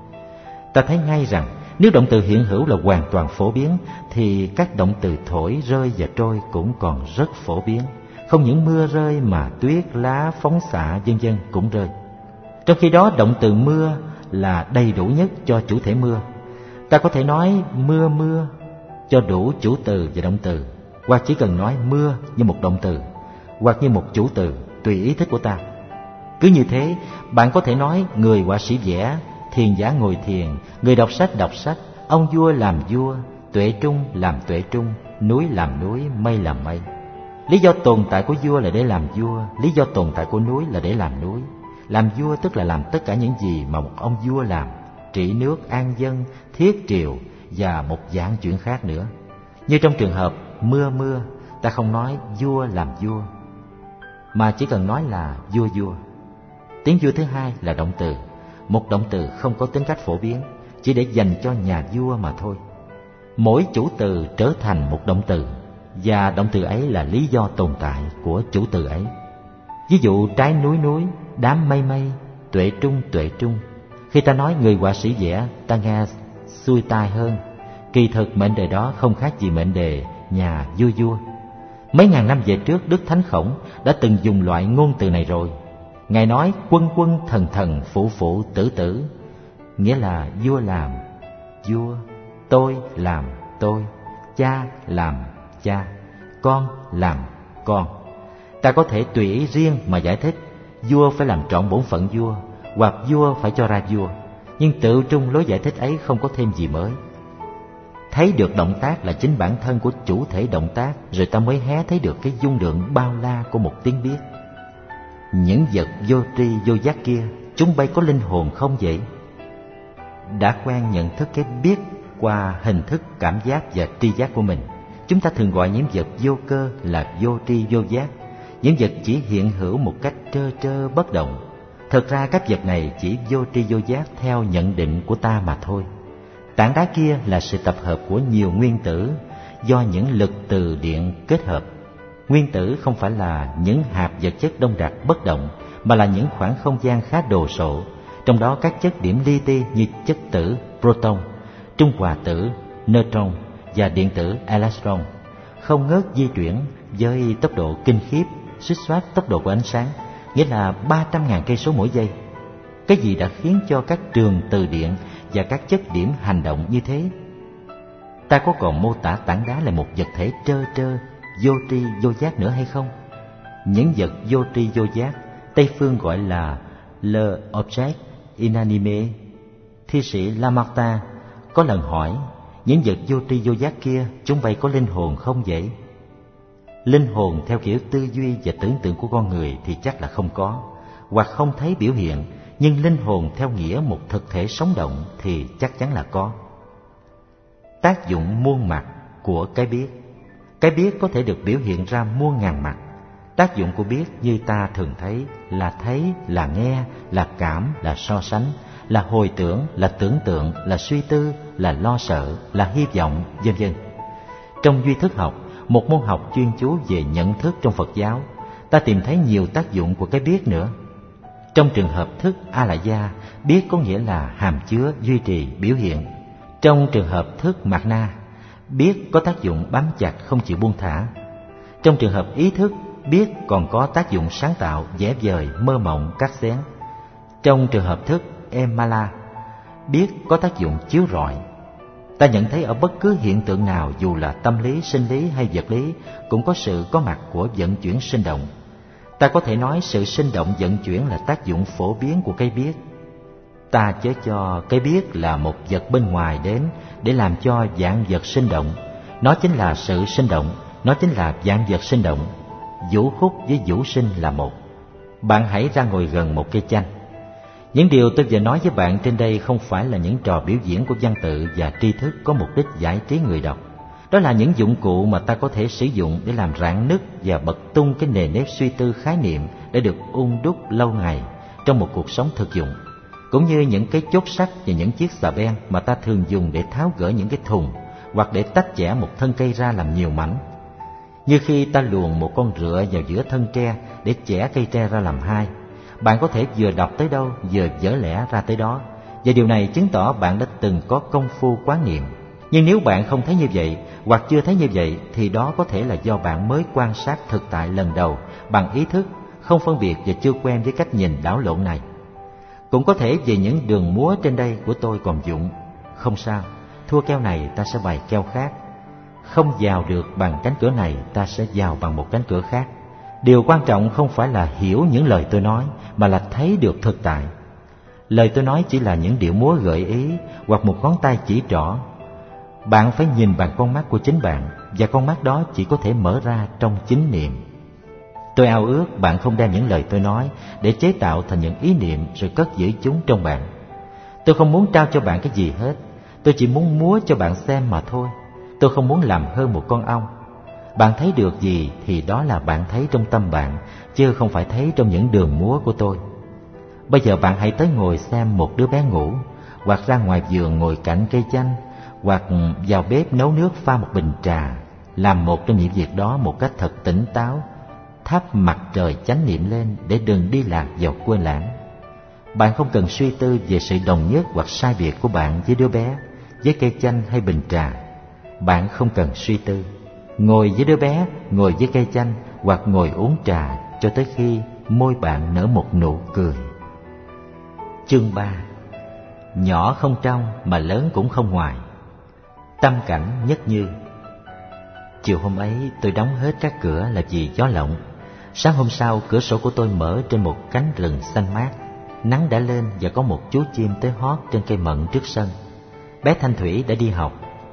Speaker 1: Ta thấy ngay rằng nếu động từ hiện hữu là hoàn toàn phổ biến thì các động từ thổi, rơi và trôi cũng còn rất phổ biến. Không những mưa rơi mà tuyết, lá, phóng xạ vân vân cũng rơi. Trong khi đó động từ mưa là đầy đủ nhất cho chủ thể mưa. Ta có thể nói mưa mưa cho đủ chủ từ và động từ, hoặc chỉ cần nói mưa như một động từ hoặc như một chủ từ, tùy ý thích của ta. Cứ như thế, bạn có thể nói người họa sĩ vẽ, thiền giả ngồi thiền, người đọc sách đọc sách, ông vua làm vua, tuệ trung làm tuệ trung, núi làm núi, mây làm mây. Lý do tồn tại của vua là để làm vua, lý do tồn tại của núi là để làm núi. Làm vua tức là làm tất cả những gì mà một ông vua làm, trị nước, an dân, thiết triều và một dạng chuyện khác nữa. Như trong trường hợp mưa mưa, ta không nói vua làm vua, mà chỉ cần nói là vua vua. Tiếng vua thứ hai là động từ, một động từ không có tính cách phổ biến, chỉ để dành cho nhà vua mà thôi. Mỗi chủ từ trở thành một động từ, và động từ ấy là lý do tồn tại của chủ từ ấy. Ví dụ trái núi núi, đám mây mây, tuệ trung tuệ trung. Khi ta nói người họa sĩ vẽ, ta nghe xuôi tai hơn, Kỳ thực mệnh đề đó không khác gì mệnh đề nhà vua vua. Mấy ngàn năm về trước, Đức Thánh Khổng đã từng dùng loại ngôn từ này rồi. Ngài nói quân quân thần thần phụ phụ tử tử, nghĩa là vua làm vua, tôi làm tôi, cha làm cha, con làm con. Ta có thể tùy ý riêng mà giải thích vua phải làm trọn bổn phận vua, hoặc vua phải cho ra vua, nhưng tự trung lối giải thích ấy không có thêm gì mới. Thấy được động tác là chính bản thân của chủ thể động tác, rồi ta mới hé thấy được cái dung lượng bao la của một tiếng biết. Những vật vô tri vô giác kia, chúng bay có linh hồn không vậy? Đã quen nhận thức cái biết qua hình thức cảm giác và tri giác của mình, chúng ta thường gọi những vật vô cơ là vô tri vô giác. Những vật chỉ hiện hữu một cách trơ trơ bất động. Thật ra các vật này chỉ vô tri vô giác theo nhận định của ta mà thôi. Tảng đá kia là sự tập hợp của nhiều nguyên tử do những lực từ điện kết hợp. Nguyên tử không phải là những hạt vật chất đông đặc bất động, mà là những khoảng không gian khá đồ sộ. Trong đó các chất điểm li ti như chất tử proton, trung hòa tử neutron và điện tử electron không ngớt di chuyển với tốc độ kinh khiếp, suýt soát tốc độ của ánh sáng, nghĩa là ba trăm ngàn cây số mỗi giây. Cái gì đã khiến cho các trường từ điện và các chất điểm hành động như thế? Ta có còn mô tả tảng đá là một vật thể trơ trơ, vô tri vô giác nữa hay không? Những vật vô tri vô giác, Tây phương gọi là le objet inanimé. Thi sĩ Lamartine có lần hỏi, những vật vô tri vô giác kia, chúng bay có linh hồn không vậy? Linh hồn theo kiểu tư duy và tưởng tượng của con người thì chắc là không có, hoặc không thấy biểu hiện. Nhưng linh hồn theo nghĩa một thực thể sống động thì chắc chắn là có. Tác dụng muôn mặt của cái biết. Cái biết có thể được biểu hiện ra muôn ngàn mặt. Tác dụng của biết như ta thường thấy là thấy, là nghe, là cảm, là so sánh, là hồi tưởng, là tưởng tượng, là suy tư, là lo sợ, là hy vọng, vân vân. Trong duy thức học, một môn học chuyên chú về nhận thức trong Phật giáo, ta tìm thấy nhiều tác dụng của cái biết nữa. Trong trường hợp thức A-la-gia, biết có nghĩa là hàm chứa, duy trì, biểu hiện. Trong trường hợp thức Mạt Na, biết có tác dụng bám chặt, không chịu buông thả. Trong trường hợp ý thức, biết còn có tác dụng sáng tạo, vẽ vời, mơ mộng, cắt xén. Trong trường hợp thức Emala, biết có tác dụng chiếu rọi. Ta nhận thấy ở bất cứ hiện tượng nào, dù là tâm lý, sinh lý hay vật lý, cũng có sự có mặt của vận chuyển sinh động. Ta có thể nói sự sinh động vận chuyển là tác dụng phổ biến của cái biết. Ta chớ cho cái biết là một vật bên ngoài đến để làm cho vạn vật sinh động. Nó chính là sự sinh động, nó chính là vạn vật sinh động. Vũ khúc với vũ sinh là một. Bạn hãy ra ngồi gần một cây chanh. Những điều tôi vừa nói với bạn trên đây không phải là những trò biểu diễn của văn tự và tri thức có mục đích giải trí người đọc. Đó là những dụng cụ mà ta có thể sử dụng để làm rạn nứt và bật tung cái nề nếp suy tư khái niệm để được ung đúc lâu ngày trong một cuộc sống thực dụng, cũng như những cái chốt sắt và những chiếc xà beng mà ta thường dùng để tháo gỡ những cái thùng hoặc để tách chẻ một thân cây ra làm nhiều mảnh. Như khi ta luồn một con rựa vào giữa thân tre để chẻ cây tre ra làm hai, bạn có thể vừa đọc tới đâu vừa vỡ lẽ ra tới đó, và điều này chứng tỏ bạn đã từng có công phu quán niệm. Nhưng nếu bạn không thấy như vậy, hoặc chưa thấy như vậy, thì đó có thể là do bạn mới quan sát thực tại lần đầu bằng ý thức, không phân biệt và chưa quen với cách nhìn đảo lộn này. Cũng có thể vì những đường múa trên đây của tôi còn dụng. Không sao, thua keo này ta sẽ bày keo khác. Không vào được bằng cánh cửa này, ta sẽ vào bằng một cánh cửa khác. Điều quan trọng không phải là hiểu những lời tôi nói, mà là thấy được thực tại. Lời tôi nói chỉ là những điệu múa gợi ý hoặc một ngón tay chỉ trỏ. Bạn phải nhìn bằng con mắt của chính bạn, và con mắt đó chỉ có thể mở ra trong chính niệm. Tôi ao ước bạn không đem những lời tôi nói để chế tạo thành những ý niệm rồi cất giữ chúng trong bạn. Tôi không muốn trao cho bạn cái gì hết, tôi chỉ muốn múa cho bạn xem mà thôi. Tôi không muốn làm hơn một con ong. Bạn thấy được gì thì đó là bạn thấy trong tâm bạn, chứ không phải thấy trong những đường múa của tôi. Bây giờ bạn hãy tới ngồi xem một đứa bé ngủ, hoặc ra ngoài vườn ngồi cạnh cây chanh, hoặc vào bếp nấu nước pha một bình trà. Làm một trong những việc đó một cách thật tỉnh táo, thắp mặt trời chánh niệm lên để đừng đi lạc vào quên lãng. Bạn không cần suy tư về sự đồng nhất hoặc sai biệt của bạn với đứa bé, với cây chanh hay bình trà. Bạn không cần suy tư, ngồi với đứa bé, ngồi với cây chanh hoặc ngồi uống trà cho tới khi môi bạn nở một nụ cười. Chương ba. Nhỏ không trong mà lớn cũng không ngoài. Tâm cảnh nhất như. Chiều hôm ấy tôi đóng hết các cửa là vì gió lộng. Sáng hôm sau cửa sổ của tôi mở trên một cánh rừng xanh mát. Nắng đã lên và có một chú chim tới hót trên cây mận trước sân. Bé Thanh Thủy đã đi học.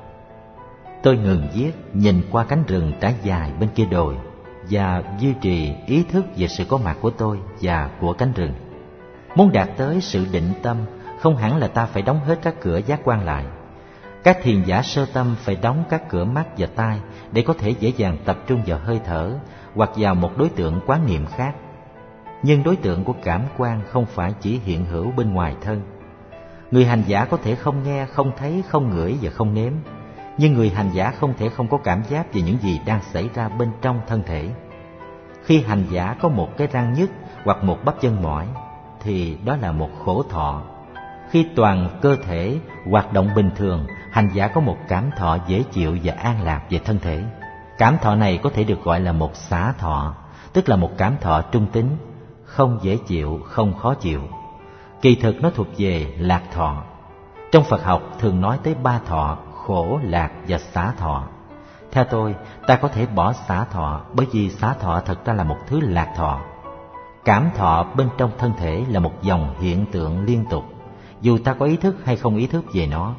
Speaker 1: Tôi ngừng viết, nhìn qua cánh rừng trải dài bên kia đồi và duy trì ý thức về sự có mặt của tôi và của cánh rừng. Muốn đạt tới sự định tâm, không hẳn là ta phải đóng hết các cửa giác quan lại. Các thiền giả sơ tâm phải đóng các cửa mắt và tai để có thể dễ dàng tập trung vào hơi thở hoặc vào một đối tượng quán niệm khác. Nhưng đối tượng của cảm quan không phải chỉ hiện hữu bên ngoài thân. Người hành giả có thể không nghe, không thấy, không ngửi và không nếm. Nhưng người hành giả không thể không có cảm giác về những gì đang xảy ra bên trong thân thể. Khi hành giả có một cái răng nhức hoặc một bắp chân mỏi thì đó là một khổ thọ. Khi toàn cơ thể hoạt động bình thường, hành giả có một cảm thọ dễ chịu và an lạc về thân thể. Cảm thọ này có thể được gọi là một xả thọ, tức là một cảm thọ trung tính, không dễ chịu, không khó chịu. Kỳ thực nó thuộc về lạc thọ. Trong Phật học thường nói tới ba thọ: khổ, lạc và xả thọ. Theo tôi, ta có thể bỏ xả thọ, bởi vì xả thọ thật ra là một thứ lạc thọ. Cảm thọ bên trong thân thể là một dòng hiện tượng liên tục, dù ta có ý thức hay không ý thức về nó.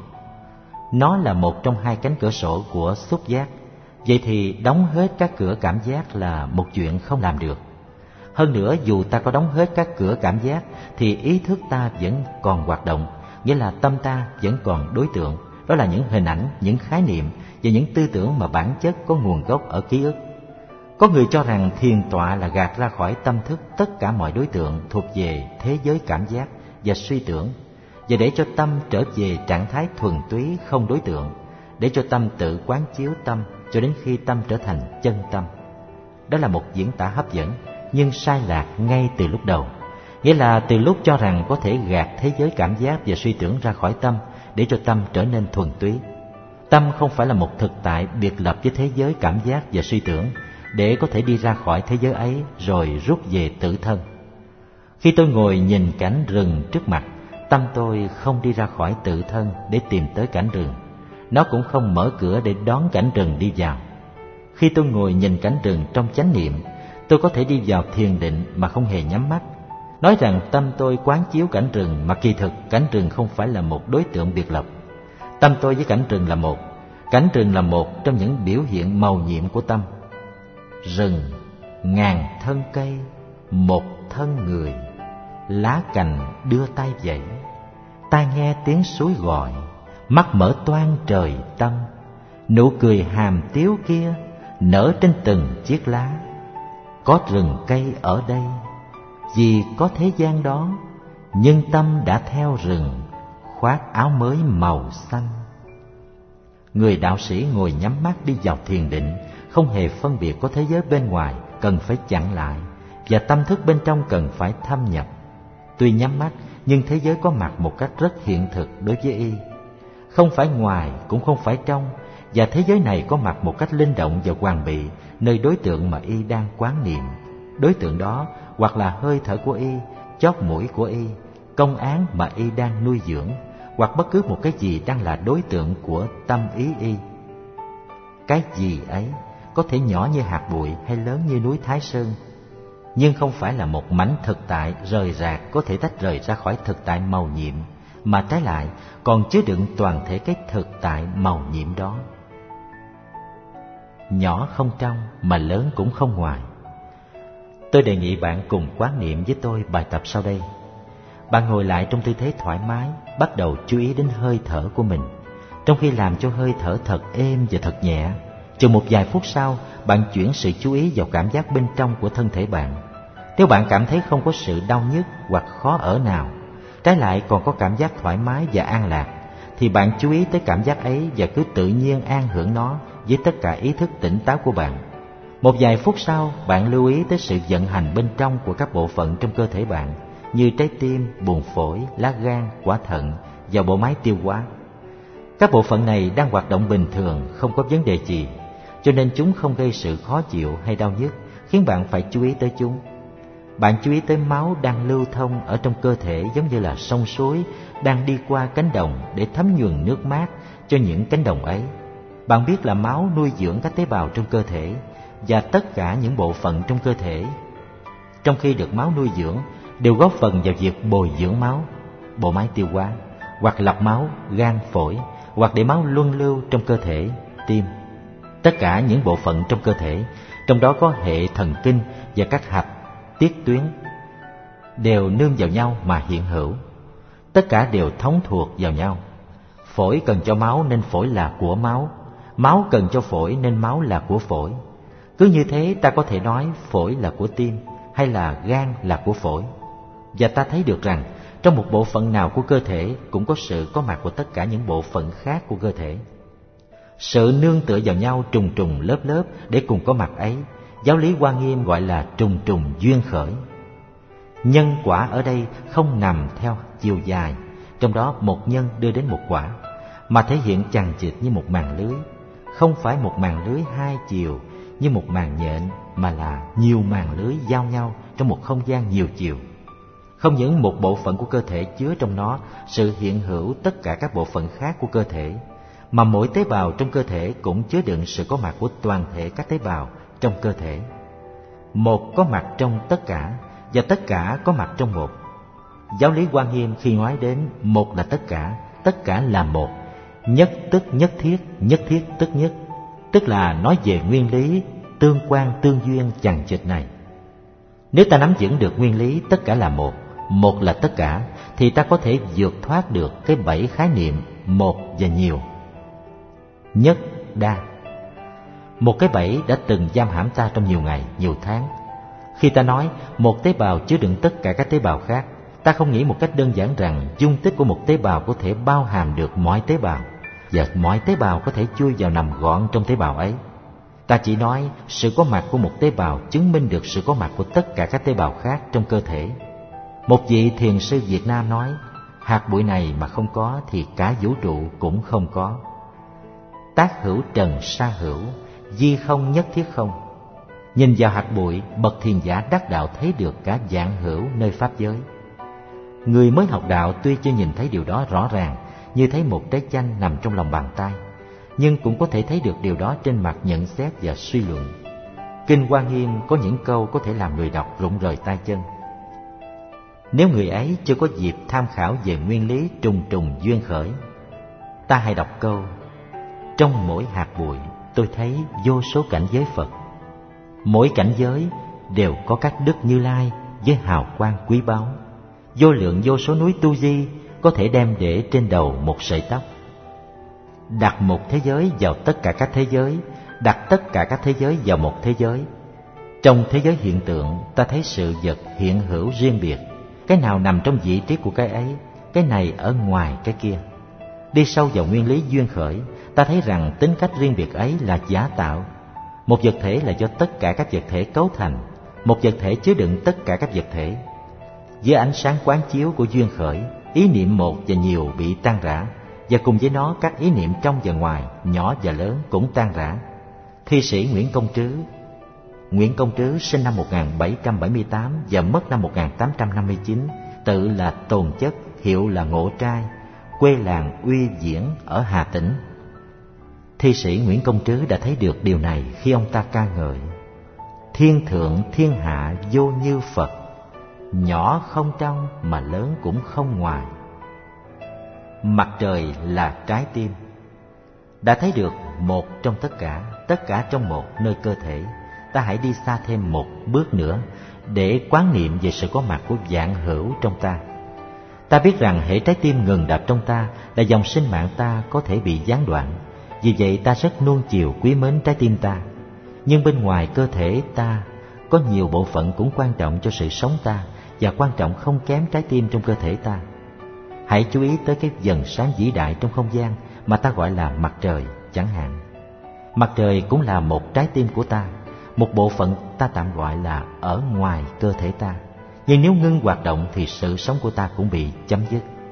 Speaker 1: Nó là một trong hai cánh cửa sổ của xúc giác. Vậy thì đóng hết các cửa cảm giác là một chuyện không làm được. Hơn nữa, dù ta có đóng hết các cửa cảm giác thì ý thức ta vẫn còn hoạt động, nghĩa là tâm ta vẫn còn đối tượng. Đó là những hình ảnh, những khái niệm và những tư tưởng mà bản chất có nguồn gốc ở ký ức. Có người cho rằng thiền tọa là gạt ra khỏi tâm thức tất cả mọi đối tượng thuộc về thế giới cảm giác và suy tưởng, và để cho tâm trở về trạng thái thuần túy không đối tượng, để cho tâm tự quán chiếu tâm cho đến khi tâm trở thành chân tâm. Đó là một diễn tả hấp dẫn, nhưng sai lạc ngay từ lúc đầu. Nghĩa là từ lúc cho rằng có thể gạt thế giới cảm giác và suy tưởng ra khỏi tâm để cho tâm trở nên thuần túy. Tâm không phải là một thực tại biệt lập với thế giới cảm giác và suy tưởng để có thể đi ra khỏi thế giới ấy rồi rút về tự thân. Khi tôi ngồi nhìn cảnh rừng trước mặt, tâm tôi không đi ra khỏi tự thân để tìm tới cảnh rừng. Nó cũng không mở cửa để đón cảnh rừng đi vào. Khi tôi ngồi nhìn cảnh rừng trong chánh niệm, tôi có thể đi vào thiền định mà không hề nhắm mắt. Nói rằng tâm tôi quán chiếu cảnh rừng, mà kỳ thực cảnh rừng không phải là một đối tượng biệt lập. Tâm tôi với cảnh rừng là một. Cảnh rừng là một trong những biểu hiện màu nhiệm của tâm. Rừng, ngàn thân cây, một thân người, lá cành đưa tay vẫy, tai nghe tiếng suối gọi, mắt mở toang trời tâm, nụ cười hàm tiếu kia nở trên từng chiếc lá. Có rừng cây ở đây, vì có thế gian đó, nhưng tâm đã theo rừng, khoác áo mới màu xanh. Người đạo sĩ ngồi nhắm mắt đi vào thiền định, không hề phân biệt có thế giới bên ngoài cần phải chặn lại, và tâm thức bên trong cần phải thâm nhập. Tuy nhắm mắt, nhưng thế giới có mặt một cách rất hiện thực đối với y. Không phải ngoài, cũng không phải trong, và thế giới này có mặt một cách linh động và hoàn bị nơi đối tượng mà y đang quán niệm. Đối tượng đó hoặc là hơi thở của y, chóp mũi của y, công án mà y đang nuôi dưỡng, hoặc bất cứ một cái gì đang là đối tượng của tâm ý y. Cái gì ấy có thể nhỏ như hạt bụi hay lớn như núi Thái Sơn, nhưng không phải là một mảnh thực tại rời rạc có thể tách rời ra khỏi thực tại màu nhiệm, mà trái lại còn chứa đựng toàn thể cái thực tại màu nhiệm đó. Nhỏ không trong mà lớn cũng không ngoài. Tôi đề nghị bạn cùng quán niệm với tôi bài tập sau đây. Bạn ngồi lại trong tư thế thoải mái, bắt đầu chú ý đến hơi thở của mình. Trong khi làm cho hơi thở thật êm và thật nhẹ, chừng một vài phút sau, bạn chuyển sự chú ý vào cảm giác bên trong của thân thể bạn. Nếu bạn cảm thấy không có sự đau nhức hoặc khó ở nào, trái lại còn có cảm giác thoải mái và an lạc, thì bạn chú ý tới cảm giác ấy và cứ tự nhiên an hưởng nó với tất cả ý thức tỉnh táo của bạn. Một vài phút sau, bạn lưu ý tới sự vận hành bên trong của các bộ phận trong cơ thể bạn, như trái tim, buồng phổi, lá gan, quả thận và bộ máy tiêu hóa. Các bộ phận này đang hoạt động bình thường, không có vấn đề gì, cho nên chúng không gây sự khó chịu hay đau nhức, khiến bạn phải chú ý tới chúng. Bạn chú ý tới máu đang lưu thông ở trong cơ thể, giống như là sông suối đang đi qua cánh đồng để thấm nhuần nước mát cho những cánh đồng ấy. Bạn biết là máu nuôi dưỡng các tế bào trong cơ thể và tất cả những bộ phận trong cơ thể, trong khi được máu nuôi dưỡng, đều góp phần vào việc bồi dưỡng máu, bộ máy tiêu hóa, hoặc lọc máu, gan, phổi, hoặc để máu luân lưu trong cơ thể, tim. Tất cả những bộ phận trong cơ thể, trong đó có hệ thần kinh và các hạch, tiết tuyến, đều nương vào nhau mà hiện hữu. Tất cả đều thống thuộc vào nhau. Phổi cần cho máu nên phổi là của máu, máu cần cho phổi nên máu là của phổi. Cứ như thế ta có thể nói phổi là của tim hay là gan là của phổi. Và ta thấy được rằng trong một bộ phận nào của cơ thể cũng có sự có mặt của tất cả những bộ phận khác của cơ thể. Sự nương tựa vào nhau trùng trùng lớp lớp để cùng có mặt ấy, giáo lý Hoa Nghiêm gọi là trùng trùng duyên khởi. Nhân quả ở đây không nằm theo chiều dài, trong đó một nhân đưa đến một quả, mà thể hiện chằng chịt như một màn lưới. Không phải một màn lưới hai chiều như một màn nhện, mà là nhiều màn lưới giao nhau trong một không gian nhiều chiều. Không những một bộ phận của cơ thể chứa trong nó sự hiện hữu tất cả các bộ phận khác của cơ thể, mà mỗi tế bào trong cơ thể cũng chứa đựng sự có mặt của toàn thể các tế bào trong cơ thể. Một có mặt trong tất cả, và tất cả có mặt trong một. Giáo lý Hoa Nghiêm khi nói đến một là tất cả, tất cả là một, nhất tức nhất thiết, nhất thiết tức nhất, tức là nói về nguyên lý tương quan tương duyên chằng chịt này. Nếu ta nắm vững được nguyên lý tất cả là một, một là tất cả, thì ta có thể vượt thoát được cái bảy khái niệm một và nhiều. Nhất đa. Một cái bẫy đã từng giam hãm ta trong nhiều ngày, nhiều tháng. Khi ta nói một tế bào chứa đựng tất cả các tế bào khác, ta không nghĩ một cách đơn giản rằng dung tích của một tế bào có thể bao hàm được mọi tế bào, và mọi tế bào có thể chui vào nằm gọn trong tế bào ấy. Ta chỉ nói sự có mặt của một tế bào chứng minh được sự có mặt của tất cả các tế bào khác trong cơ thể. Một vị thiền sư Việt Nam nói, hạt bụi này mà không có thì cả vũ trụ cũng không có. Tác hữu trần sa hữu, di không nhất thiết không. Nhìn vào hạt bụi, bậc thiền giả đắc đạo thấy được cả vạn hữu nơi pháp giới. Người mới học đạo tuy chưa nhìn thấy điều đó rõ ràng, như thấy một trái chanh nằm trong lòng bàn tay, nhưng cũng có thể thấy được điều đó trên mặt nhận xét và suy luận. Kinh Hoa Nghiêm có những câu có thể làm người đọc rụng rời tay chân. Nếu người ấy chưa có dịp tham khảo về nguyên lý trùng trùng duyên khởi, ta hãy đọc câu: trong mỗi hạt bụi tôi thấy vô số cảnh giới Phật. Mỗi cảnh giới đều có các đức Như Lai với hào quang quý báu. Vô lượng vô số núi Tu Di có thể đem để trên đầu một sợi tóc. Đặt một thế giới vào tất cả các thế giới, đặt tất cả các thế giới vào một thế giới. Trong thế giới hiện tượng, ta thấy sự vật hiện hữu riêng biệt. Cái nào nằm trong vị trí của cái ấy, cái này ở ngoài cái kia. Đi sâu vào nguyên lý duyên khởi, ta thấy rằng tính cách riêng biệt ấy là giả tạo. Một vật thể là do tất cả các vật thể cấu thành, một vật thể chứa đựng tất cả các vật thể. Với ánh sáng quán chiếu của duyên khởi, ý niệm một và nhiều bị tan rã, và cùng với nó các ý niệm trong và ngoài, nhỏ và lớn cũng tan rã. Thi sĩ Nguyễn Công Trứ Nguyễn Công Trứ sinh năm một nghìn bảy trăm bảy mươi tám và mất năm một nghìn tám trăm năm mươi chín, tự là Tồn Chất, hiệu là Ngộ Trai, quê làng Uy Diễn ở Hà Tĩnh. Thi sĩ Nguyễn Công Trứ đã thấy được điều này khi ông ta ca ngợi: thiên thượng thiên hạ vô như Phật, nhỏ không trong mà lớn cũng không ngoài. Mặt trời là trái tim. Đã thấy được một trong tất cả, tất cả trong một nơi cơ thể, ta hãy đi xa thêm một bước nữa để quán niệm về sự có mặt của vạn hữu trong ta. Ta biết rằng hễ trái tim ngừng đập trong ta là dòng sinh mạng ta có thể bị gián đoạn. Vì vậy ta rất nuông chiều quý mến trái tim ta. Nhưng bên ngoài cơ thể ta có nhiều bộ phận cũng quan trọng cho sự sống ta, và quan trọng không kém trái tim trong cơ thể ta. Hãy chú ý tới cái vầng sáng vĩ đại trong không gian mà ta gọi là mặt trời chẳng hạn. Mặt trời cũng là một trái tim của ta, một bộ phận ta tạm gọi là ở ngoài cơ thể ta. Nhưng nếu ngưng hoạt động thì sự sống của ta cũng bị chấm dứt.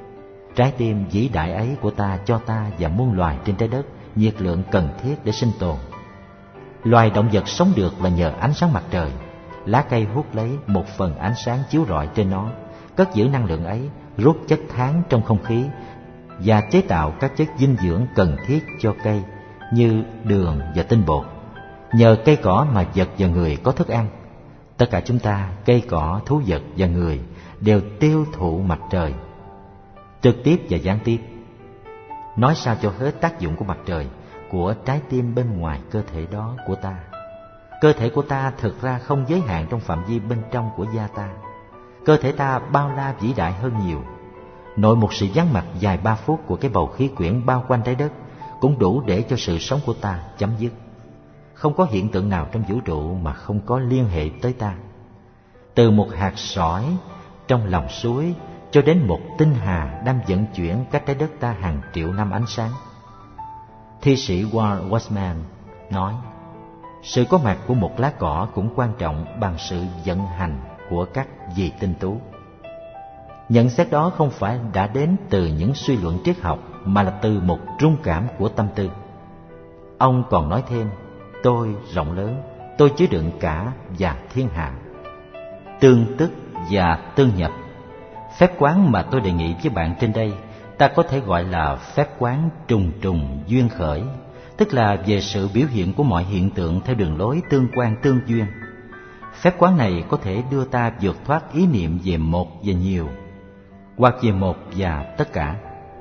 Speaker 1: Trái tim vĩ đại ấy của ta cho ta và muôn loài trên trái đất nhiệt lượng cần thiết để sinh tồn. Loài động vật sống được là nhờ ánh sáng mặt trời. Lá cây hút lấy một phần ánh sáng chiếu rọi trên nó, cất giữ năng lượng ấy, rút chất thán trong không khí và chế tạo các chất dinh dưỡng cần thiết cho cây như đường và tinh bột. Nhờ cây cỏ mà vật và người có thức ăn. Tất cả chúng ta, cây cỏ, thú vật và người đều tiêu thụ mặt trời, trực tiếp và gián tiếp. Nói sao cho hết tác dụng của mặt trời, của trái tim bên ngoài cơ thể đó của ta. Cơ thể của ta thực ra không giới hạn trong phạm vi bên trong của da ta. Cơ thể ta bao la vĩ đại hơn nhiều. Nội một sự vắng mặt dài ba phút của cái bầu khí quyển bao quanh trái đất cũng đủ để cho sự sống của ta chấm dứt. Không có hiện tượng nào trong vũ trụ mà không có liên hệ tới ta. Từ một hạt sỏi trong lòng suối cho đến một tinh hà đang vận chuyển cách trái đất ta hàng triệu năm ánh sáng. Thi sĩ Walt Whitman nói, sự có mặt của một lá cỏ cũng quan trọng bằng sự vận hành của các vì tinh tú. Nhận xét đó không phải đã đến từ những suy luận triết học mà là từ một rung cảm của tâm tư. Ông còn nói thêm, tôi rộng lớn, tôi chứa đựng cả và thiên hạ. Tương tức và tương nhập. Phép quán mà tôi đề nghị với bạn trên đây, ta có thể gọi là phép quán trùng trùng duyên khởi, tức là về sự biểu hiện của mọi hiện tượng theo đường lối tương quan tương duyên. Phép quán này có thể đưa ta vượt thoát ý niệm về một và nhiều, hoặc về một và tất cả.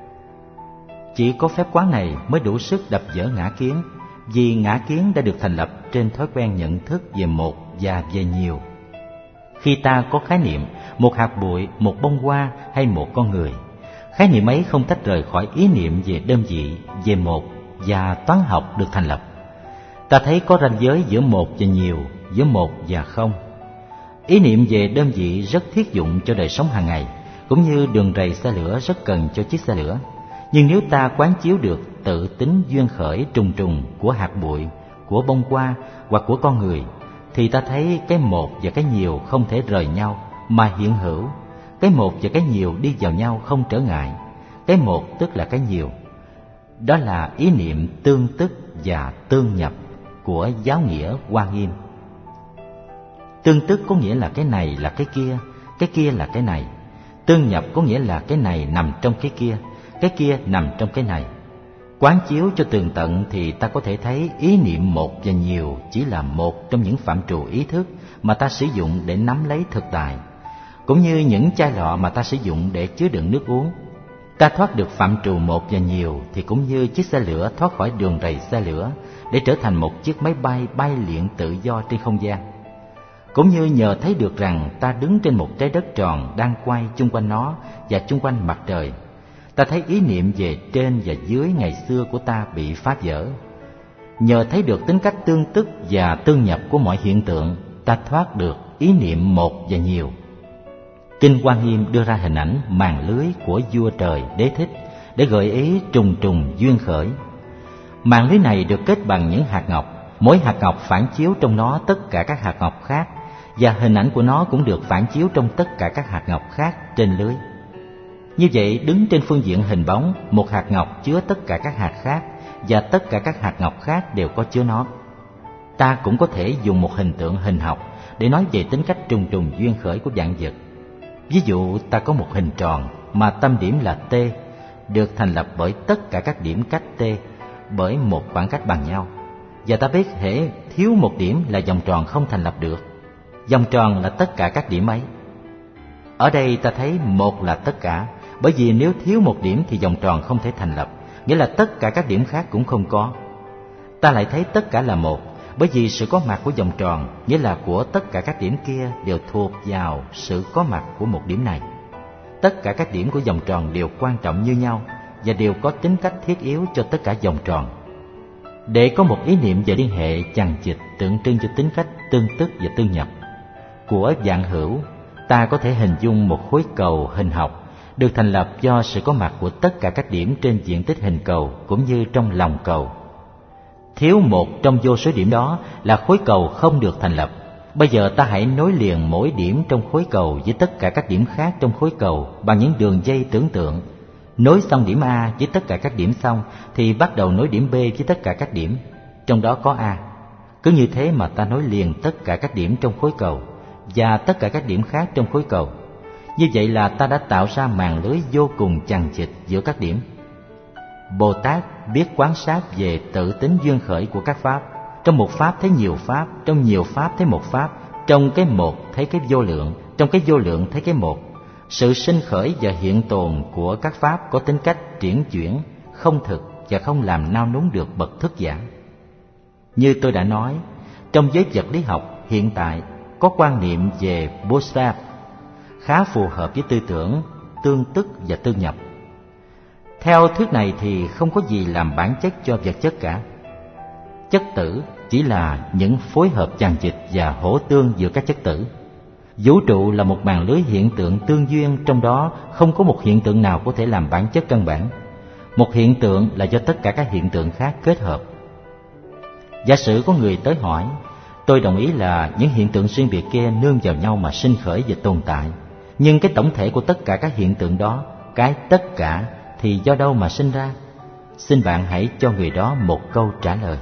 Speaker 1: Chỉ có phép quán này mới đủ sức đập vỡ ngã kiến, vì ngã kiến đã được thành lập trên thói quen nhận thức về một và về nhiều. Khi ta có khái niệm một hạt bụi, một bông hoa hay một con người, khái niệm ấy không tách rời khỏi ý niệm về đơn vị, về một và toán học được thành lập. Ta thấy có ranh giới giữa một và nhiều, giữa một và không. Ý niệm về đơn vị rất thiết dụng cho đời sống hàng ngày, cũng như đường rầy xe lửa rất cần cho chiếc xe lửa. Nhưng nếu ta quán chiếu được tự tính duyên khởi trùng trùng của hạt bụi, của bông hoa hoặc của con người, thì ta thấy cái một và cái nhiều không thể rời nhau mà hiện hữu. Cái một và cái nhiều đi vào nhau không trở ngại. Cái một tức là cái nhiều. Đó là ý niệm tương tức và tương nhập của giáo nghĩa Hoa Nghiêm. Tương tức có nghĩa là cái này là cái kia, cái kia là cái này. Tương nhập có nghĩa là cái này nằm trong cái kia, cái kia nằm trong cái này. Quán chiếu cho tường tận thì ta có thể thấy ý niệm một và nhiều chỉ là một trong những phạm trù ý thức mà ta sử dụng để nắm lấy thực tại, cũng như những chai lọ mà ta sử dụng để chứa đựng nước uống. Ta thoát được phạm trù một và nhiều thì cũng như chiếc xe lửa thoát khỏi đường rầy xe lửa để trở thành một chiếc máy bay bay lượn tự do trên không gian. Cũng như nhờ thấy được rằng ta đứng trên một trái đất tròn đang quay chung quanh nó và chung quanh mặt trời, ta thấy ý niệm về trên và dưới ngày xưa của ta bị phá vỡ. Nhờ thấy được tính cách tương tức và tương nhập của mọi hiện tượng, ta thoát được ý niệm một và nhiều. Kinh Hoa Nghiêm đưa ra hình ảnh màn lưới của vua trời Đế Thích để gợi ý trùng trùng duyên khởi. Màn lưới này được kết bằng những hạt ngọc, mỗi hạt ngọc phản chiếu trong nó tất cả các hạt ngọc khác, và hình ảnh của nó cũng được phản chiếu trong tất cả các hạt ngọc khác trên lưới. Như vậy, đứng trên phương diện hình bóng, một hạt ngọc chứa tất cả các hạt khác, và tất cả các hạt ngọc khác đều có chứa nó. Ta cũng có thể dùng một hình tượng hình học để nói về tính cách trùng trùng duyên khởi của vạn vật. Ví dụ, ta có một hình tròn mà tâm điểm là T, được thành lập bởi tất cả các điểm cách T bởi một khoảng cách bằng nhau. Và ta biết hễ thiếu một điểm là vòng tròn không thành lập được. Vòng tròn là tất cả các điểm ấy. Ở đây ta thấy một là tất cả, bởi vì nếu thiếu một điểm thì vòng tròn không thể thành lập, nghĩa là tất cả các điểm khác cũng không có. Ta lại thấy tất cả là một, bởi vì sự có mặt của vòng tròn, nghĩa là của tất cả các điểm kia đều thuộc vào sự có mặt của một điểm này. Tất cả các điểm của vòng tròn đều quan trọng như nhau và đều có tính cách thiết yếu cho tất cả vòng tròn. Để có một ý niệm về liên hệ chằng chịt tượng trưng cho tính cách tương tức và tương nhập của vạn hữu, ta có thể hình dung một khối cầu hình học được thành lập do sự có mặt của tất cả các điểm trên diện tích hình cầu cũng như trong lòng cầu. Thiếu một trong vô số điểm đó là khối cầu không được thành lập. Bây giờ ta hãy nối liền mỗi điểm trong khối cầu với tất cả các điểm khác trong khối cầu bằng những đường dây tưởng tượng. Nối xong điểm A với tất cả các điểm xong thì bắt đầu nối điểm B với tất cả các điểm, trong đó có A. Cứ như thế mà ta nối liền tất cả các điểm trong khối cầu và tất cả các điểm khác trong khối cầu. Như vậy là ta đã tạo ra màn lưới vô cùng chằng chịt giữa các điểm. Bồ Tát biết quan sát về tự tính duyên khởi của các pháp. Trong một pháp thấy nhiều pháp, trong nhiều pháp thấy một pháp, trong cái một thấy cái vô lượng, trong cái vô lượng thấy cái một. Sự sinh khởi và hiện tồn của các pháp có tính cách triển chuyển, không thực và không làm nao núng được bậc thức giả. Như tôi đã nói, trong giới vật lý học hiện tại có quan niệm về Bootstrap khá phù hợp với tư tưởng tương tức và tương nhập. Theo thuyết này thì không có gì làm bản chất cho vật chất cả. Chất tử chỉ là những phối hợp chằng chịt và hỗ tương giữa các chất tử. Vũ trụ là một màn lưới hiện tượng tương duyên, trong đó không có một hiện tượng nào có thể làm bản chất căn bản. Một hiện tượng là do tất cả các hiện tượng khác kết hợp. Giả sử có người tới hỏi, tôi đồng ý là những hiện tượng riêng biệt kia nương vào nhau mà sinh khởi và tồn tại. Nhưng cái tổng thể của tất cả các hiện tượng đó, cái tất cả thì do đâu mà sinh ra? Xin bạn hãy cho người đó một câu trả lời.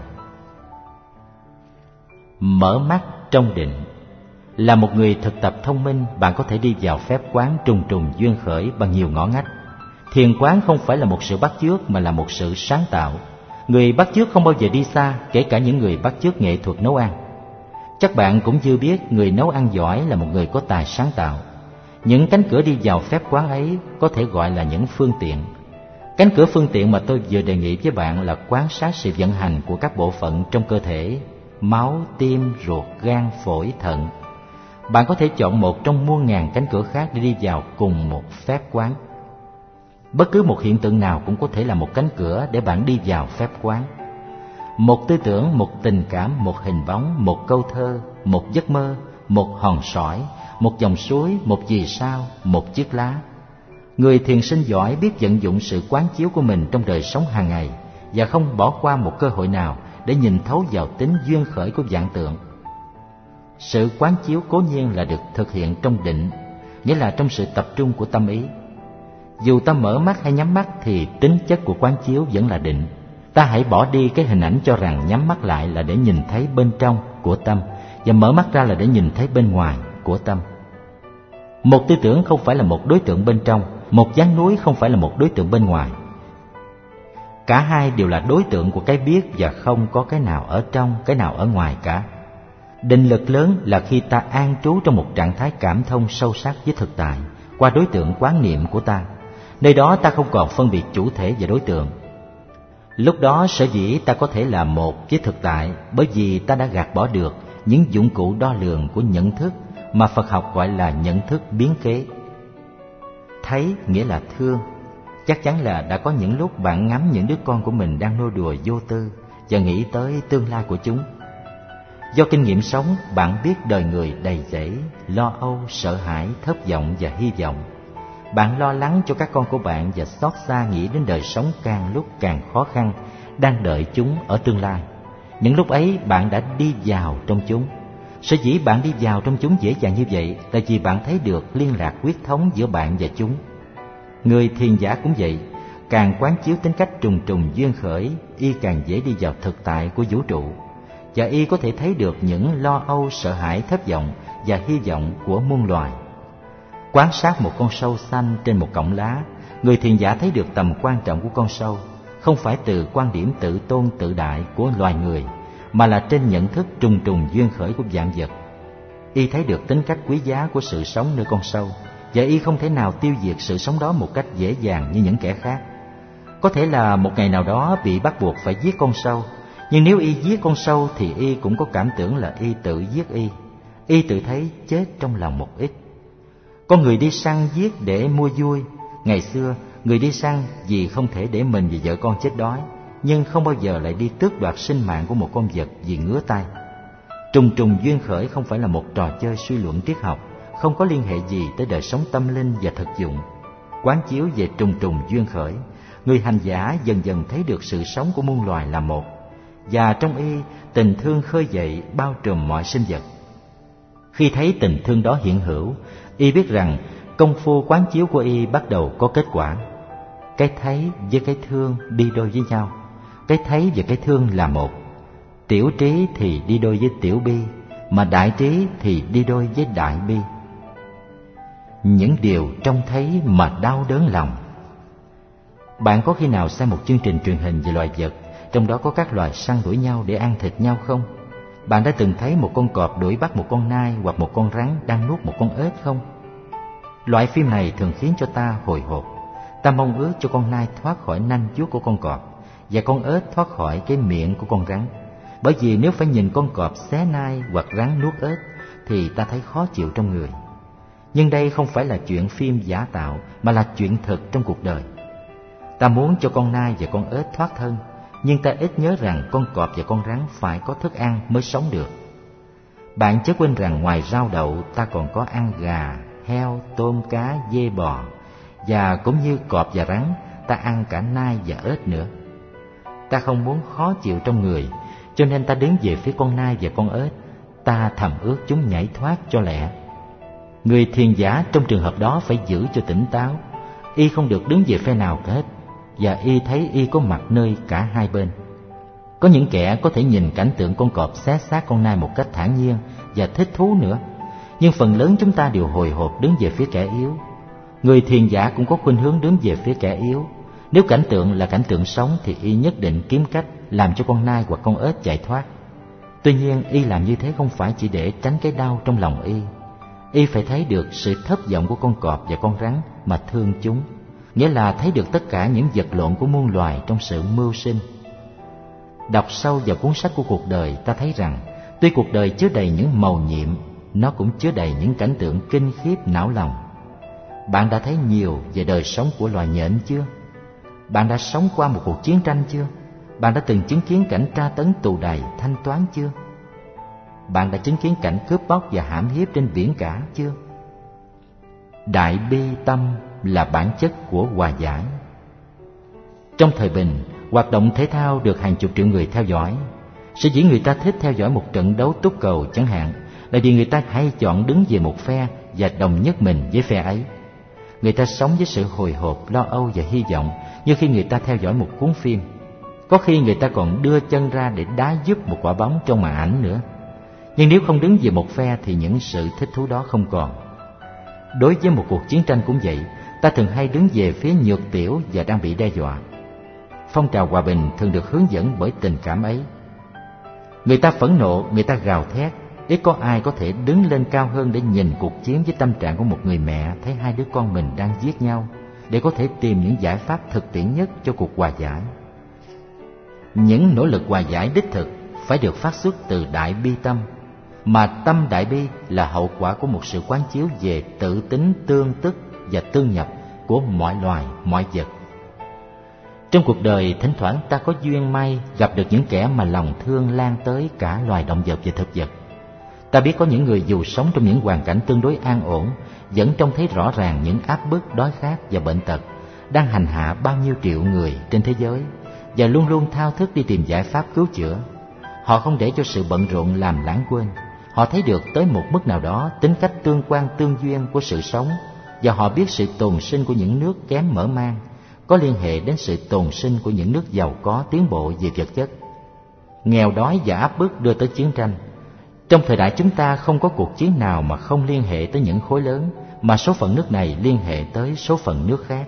Speaker 1: Mở mắt trong định. Là một người thực tập thông minh, bạn có thể đi vào phép quán trùng trùng duyên khởi bằng nhiều ngõ ngách. Thiền quán không phải là một sự bắt chước mà là một sự sáng tạo. Người bắt chước không bao giờ đi xa, kể cả những người bắt chước nghệ thuật nấu ăn. Chắc bạn cũng chưa biết người nấu ăn giỏi là một người có tài sáng tạo. Những cánh cửa đi vào phép quán ấy có thể gọi là những phương tiện. Cánh cửa phương tiện mà tôi vừa đề nghị với bạn là quan sát sự vận hành của các bộ phận trong cơ thể: máu, tim, ruột, gan, phổi, thận. Bạn có thể chọn một trong muôn ngàn cánh cửa khác để đi vào cùng một phép quán. Bất cứ một hiện tượng nào cũng có thể là một cánh cửa để bạn đi vào phép quán. Một tư tưởng, một tình cảm, một hình bóng, một câu thơ, một giấc mơ, một hòn sỏi, một dòng suối, một vì sao, một chiếc lá. Người thiền sinh giỏi biết vận dụng sự quán chiếu của mình trong đời sống hàng ngày và không bỏ qua một cơ hội nào để nhìn thấu vào tính duyên khởi của vạn tượng. Sự quán chiếu cố nhiên là được thực hiện trong định, nghĩa là trong sự tập trung của tâm ý. Dù ta mở mắt hay nhắm mắt thì tính chất của quán chiếu vẫn là định. Ta hãy bỏ đi cái hình ảnh cho rằng nhắm mắt lại là để nhìn thấy bên trong của tâm và mở mắt ra là để nhìn thấy bên ngoài của tâm. Một tư tưởng không phải là một đối tượng bên trong, một dáng núi không phải là một đối tượng bên ngoài. Cả hai đều là đối tượng của cái biết và không có cái nào ở trong, cái nào ở ngoài cả. Định lực lớn là khi ta an trú trong một trạng thái cảm thông sâu sắc với thực tại qua đối tượng quán niệm của ta. Nơi đó ta không còn phân biệt chủ thể và đối tượng. Lúc đó sở dĩ ta có thể là một với thực tại, bởi vì ta đã gạt bỏ được những dụng cụ đo lường của nhận thức mà Phật học gọi là nhận thức biến kế. Thấy nghĩa là thương. Chắc chắn là đã có những lúc bạn ngắm những đứa con của mình đang nô đùa vô tư và nghĩ tới tương lai của chúng. Do kinh nghiệm sống, bạn biết đời người đầy rẫy lo âu, sợ hãi, thất vọng và hy vọng. Bạn lo lắng cho các con của bạn và xót xa nghĩ đến đời sống càng lúc càng khó khăn đang đợi chúng ở tương lai. Những lúc ấy bạn đã đi vào trong chúng. Sở dĩ bạn đi vào trong chúng dễ dàng như vậy là vì bạn thấy được liên lạc huyết thống giữa bạn và chúng. Người thiền giả cũng vậy, càng quán chiếu tính cách trùng trùng duyên khởi, y càng dễ đi vào thực tại của vũ trụ, và y có thể thấy được những lo âu, sợ hãi, thất vọng và hy vọng của muôn loài. Quan sát một con sâu xanh trên một cọng lá, người thiền giả thấy được tầm quan trọng của con sâu, không phải từ quan điểm tự tôn tự đại của loài người, mà là trên nhận thức trùng trùng duyên khởi của vạn vật. Y thấy được tính cách quý giá của sự sống nơi con sâu, và y không thể nào tiêu diệt sự sống đó một cách dễ dàng như những kẻ khác. Có thể là một ngày nào đó bị bắt buộc phải giết con sâu, nhưng nếu y giết con sâu thì y cũng có cảm tưởng là y tự giết y. Y tự thấy chết trong lòng một ít. Con người đi săn giết để mua vui. Ngày xưa, người đi săn vì không thể để mình và vợ con chết đói, nhưng không bao giờ lại đi tước đoạt sinh mạng của một con vật vì ngứa tay. Trùng trùng duyên khởi không phải là một trò chơi suy luận triết học, không có liên hệ gì tới đời sống tâm linh và thực dụng. Quán chiếu về trùng trùng duyên khởi, người hành giả dần dần thấy được sự sống của muôn loài là một, và trong y tình thương khơi dậy bao trùm mọi sinh vật. Khi thấy tình thương đó hiện hữu, y biết rằng công phu quán chiếu của y bắt đầu có kết quả. cái thấy với cái thương đi đôi với nhau. Cái thấy và cái thương là một. Tiểu trí thì đi đôi với tiểu bi, mà đại trí thì đi đôi với đại bi. Những điều trông thấy mà đau đớn lòng. Bạn có khi nào xem một chương trình truyền hình về loài vật, trong đó có các loài săn đuổi nhau để ăn thịt nhau không? Bạn đã từng thấy một con cọp đuổi bắt một con nai hoặc một con rắn đang nuốt một con ếch không? Loại phim này thường khiến cho ta hồi hộp. Ta mong ước cho con nai thoát khỏi nanh vuốt của con cọp và con ếch thoát khỏi cái miệng của con rắn. Bởi vì nếu phải nhìn con cọp xé nai hoặc rắn nuốt ếch thì ta thấy khó chịu trong người. Nhưng đây không phải là chuyện phim giả tạo, mà là chuyện thực trong cuộc đời. Ta muốn cho con nai và con ếch thoát thân, nhưng ta ít nhớ rằng con cọp và con rắn phải có thức ăn mới sống được. Bạn chớ quên rằng ngoài rau đậu ta còn có ăn gà, heo, tôm, cá, dê, bò, và cũng như cọp và rắn, ta ăn cả nai và ếch nữa. Ta không muốn khó chịu trong người, cho nên ta đứng về phía con nai và con ếch. Ta thầm ước chúng nhảy thoát cho lẹ. Người thiền giả trong trường hợp đó phải giữ cho tỉnh táo. Y không được đứng về phe nào hết, và y thấy y có mặt nơi cả hai bên. Có những kẻ có thể nhìn cảnh tượng con cọp xé xác con nai một cách thản nhiên và thích thú nữa, nhưng phần lớn chúng ta đều hồi hộp đứng về phía kẻ yếu. Người thiền giả cũng có khuynh hướng đứng về phía kẻ yếu. Nếu cảnh tượng là cảnh tượng sống thì y nhất định kiếm cách làm cho con nai hoặc con ếch chạy thoát. Tuy nhiên, y làm như thế không phải chỉ để tránh cái đau trong lòng y. Y phải thấy được sự thất vọng của con cọp và con rắn mà thương chúng, nghĩa là thấy được tất cả những vật lộn của muôn loài trong sự mưu sinh. Đọc sâu vào cuốn sách của cuộc đời, ta thấy rằng tuy cuộc đời chứa đầy những mầu nhiệm, nó cũng chứa đầy những cảnh tượng kinh khiếp não lòng. Bạn đã thấy nhiều về đời sống của loài nhện chưa? Bạn đã sống qua một cuộc chiến tranh chưa? Bạn đã từng chứng kiến cảnh tra tấn tù đày, thanh toán chưa? Bạn đã chứng kiến cảnh cướp bóc và hãm hiếp trên biển cả chưa? Đại bi tâm là bản chất của hòa giải. Trong thời bình, hoạt động thể thao được hàng chục triệu người theo dõi. Sở dĩ người ta thích theo dõi một trận đấu túc cầu chẳng hạn là vì người ta hay chọn đứng về một phe và đồng nhất mình với phe ấy. Người ta sống với sự hồi hộp, lo âu và hy vọng như khi người ta theo dõi một cuốn phim. Có khi người ta còn đưa chân ra để đá giúp một quả bóng trong màn ảnh nữa. Nhưng nếu không đứng về một phe thì những sự thích thú đó không còn. Đối với một cuộc chiến tranh cũng vậy, ta thường hay đứng về phía nhược tiểu và đang bị đe dọa. Phong trào hòa bình thường được hướng dẫn bởi tình cảm ấy. Người ta phẫn nộ, người ta gào thét. Ít có ai có thể đứng lên cao hơn để nhìn cuộc chiến với tâm trạng của một người mẹ thấy hai đứa con mình đang giết nhau, để có thể tìm những giải pháp thực tiễn nhất cho cuộc hòa giải. Những nỗ lực hòa giải đích thực phải được phát xuất từ đại bi tâm, mà tâm đại bi là hậu quả của một sự quán chiếu về tự tính tương tức và tương nhập của mọi loài, mọi vật. Trong cuộc đời, thỉnh thoảng ta có duyên may gặp được những kẻ mà lòng thương lan tới cả loài động vật và thực vật. Ta biết có những người dù sống trong những hoàn cảnh tương đối an ổn, vẫn trông thấy rõ ràng những áp bức, đói khát và bệnh tật đang hành hạ bao nhiêu triệu người trên thế giới, và luôn luôn thao thức đi tìm giải pháp cứu chữa. Họ không để cho sự bận rộn làm lãng quên. Họ thấy được tới một mức nào đó tính cách tương quan tương duyên của sự sống, và họ biết sự tồn sinh của những nước kém mở mang có liên hệ đến sự tồn sinh của những nước giàu có tiến bộ về vật chất. Nghèo đói và áp bức đưa tới chiến tranh. Trong thời đại chúng ta không có cuộc chiến nào mà không liên hệ tới những khối lớn, mà số phận nước này liên hệ tới số phận nước khác.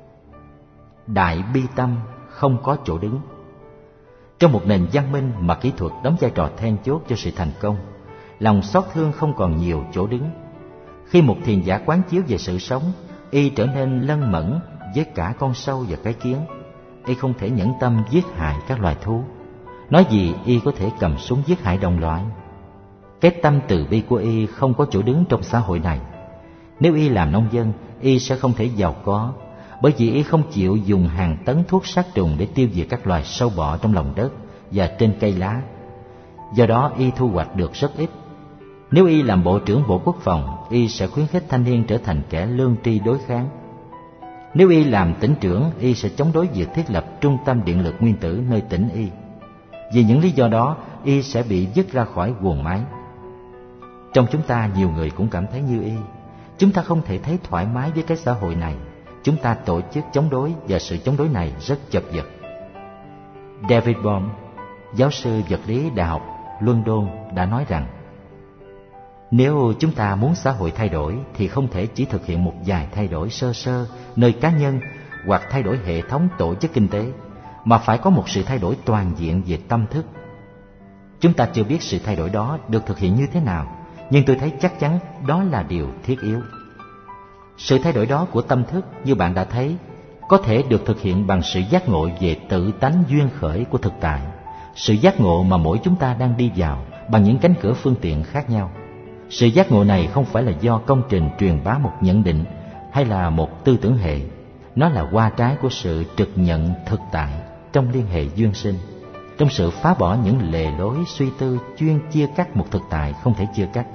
Speaker 1: Đại bi tâm không có chỗ đứng. Trong một nền văn minh mà kỹ thuật đóng vai trò then chốt cho sự thành công, lòng xót thương không còn nhiều chỗ đứng. Khi một thiền giả quán chiếu về sự sống, y trở nên lân mẫn với cả con sâu và cái kiến. Y không thể nhẫn tâm giết hại các loài thú, nói gì y có thể cầm súng giết hại đồng loại. Cái tâm từ bi của y không có chỗ đứng trong xã hội này. Nếu y làm nông dân, y sẽ không thể giàu có, bởi vì y không chịu dùng hàng tấn thuốc sát trùng để tiêu diệt các loài sâu bọ trong lòng đất và trên cây lá. Do đó y thu hoạch được rất ít. Nếu y làm bộ trưởng Bộ Quốc phòng, y sẽ khuyến khích thanh niên trở thành kẻ lương tri đối kháng. Nếu y làm tỉnh trưởng, y sẽ chống đối việc thiết lập trung tâm điện lực nguyên tử nơi tỉnh y. Vì những lý do đó, y sẽ bị dứt ra khỏi guồng máy. Trong chúng ta nhiều người cũng cảm thấy như y. Chúng ta không thể thấy thoải mái với cái xã hội này, chúng ta tổ chức chống đối và sự chống đối này rất chật vật. David Bohm, giáo sư vật lý Đại học London đã nói rằng nếu chúng ta muốn xã hội thay đổi thì không thể chỉ thực hiện một vài thay đổi sơ sơ nơi cá nhân hoặc thay đổi hệ thống tổ chức kinh tế, mà phải có một sự thay đổi toàn diện về tâm thức. Chúng ta chưa biết sự thay đổi đó được thực hiện như thế nào, nhưng tôi thấy chắc chắn đó là điều thiết yếu. Sự thay đổi đó của tâm thức, như bạn đã thấy, có thể được thực hiện bằng sự giác ngộ về tự tánh duyên khởi của thực tại, sự giác ngộ mà mỗi chúng ta đang đi vào bằng những cánh cửa phương tiện khác nhau. Sự giác ngộ này không phải là do công trình truyền bá một nhận định hay là một tư tưởng hệ. Nó là hoa trái của sự trực nhận thực tại trong liên hệ duyên sinh, trong sự phá bỏ những lề lối suy tư chuyên chia cắt một thực tại không thể chia cắt.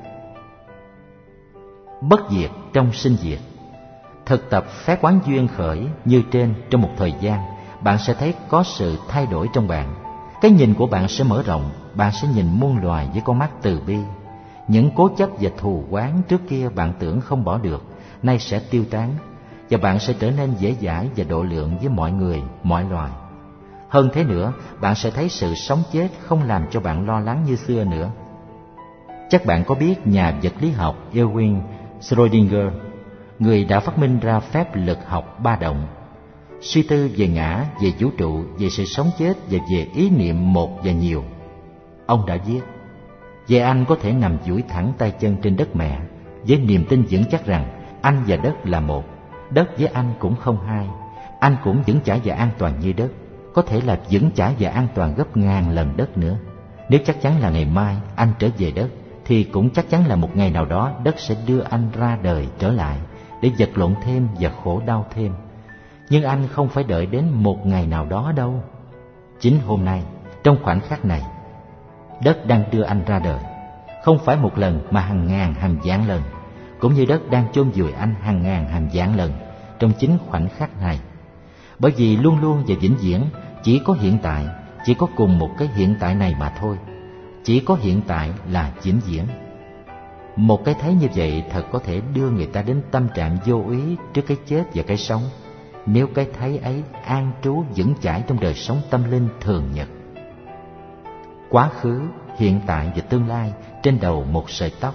Speaker 1: Bất diệt trong sinh diệt. Thực tập phép quán duyên khởi như trên trong một thời gian, bạn sẽ thấy có sự thay đổi trong bạn. Cái nhìn của bạn sẽ mở rộng, bạn sẽ nhìn muôn loài với con mắt từ bi. Những cố chấp và thù oán trước kia bạn tưởng không bỏ được, nay sẽ tiêu tán, và bạn sẽ trở nên dễ dãi và độ lượng với mọi người, mọi loài. Hơn thế nữa, bạn sẽ thấy sự sống chết không làm cho bạn lo lắng như xưa nữa. Chắc bạn có biết nhà vật lý học Erwin Schrödinger, người đã phát minh ra phép lực học ba động, suy tư về ngã, về vũ trụ, về sự sống chết và về ý niệm một và nhiều. Ông đã viết: "Về anh có thể nằm duỗi thẳng tay chân trên đất mẹ với niềm tin vững chắc rằng anh và đất là một. Đất với anh cũng không hai. Anh cũng vững chãi và an toàn như đất, có thể là vững chãi và an toàn gấp ngàn lần đất nữa. Nếu chắc chắn là ngày mai anh trở về đất, thì cũng chắc chắn là một ngày nào đó đất sẽ đưa anh ra đời trở lại để vật lộn thêm và khổ đau thêm. Nhưng anh không phải đợi đến một ngày nào đó đâu. Chính hôm nay, trong khoảnh khắc này, đất đang đưa anh ra đời, không phải một lần mà hàng ngàn hàng vạn lần, cũng như đất đang chôn vùi anh hàng ngàn hàng vạn lần trong chính khoảnh khắc này. Bởi vì luôn luôn và vĩnh viễn chỉ có hiện tại, chỉ có cùng một cái hiện tại này mà thôi. Chỉ có hiện tại là vĩnh viễn." Một cái thấy như vậy thật có thể đưa người ta đến tâm trạng vô úy trước cái chết và cái sống, nếu cái thấy ấy an trú vững chãi trong đời sống tâm linh thường nhật. Quá khứ, hiện tại và tương lai trên đầu một sợi tóc.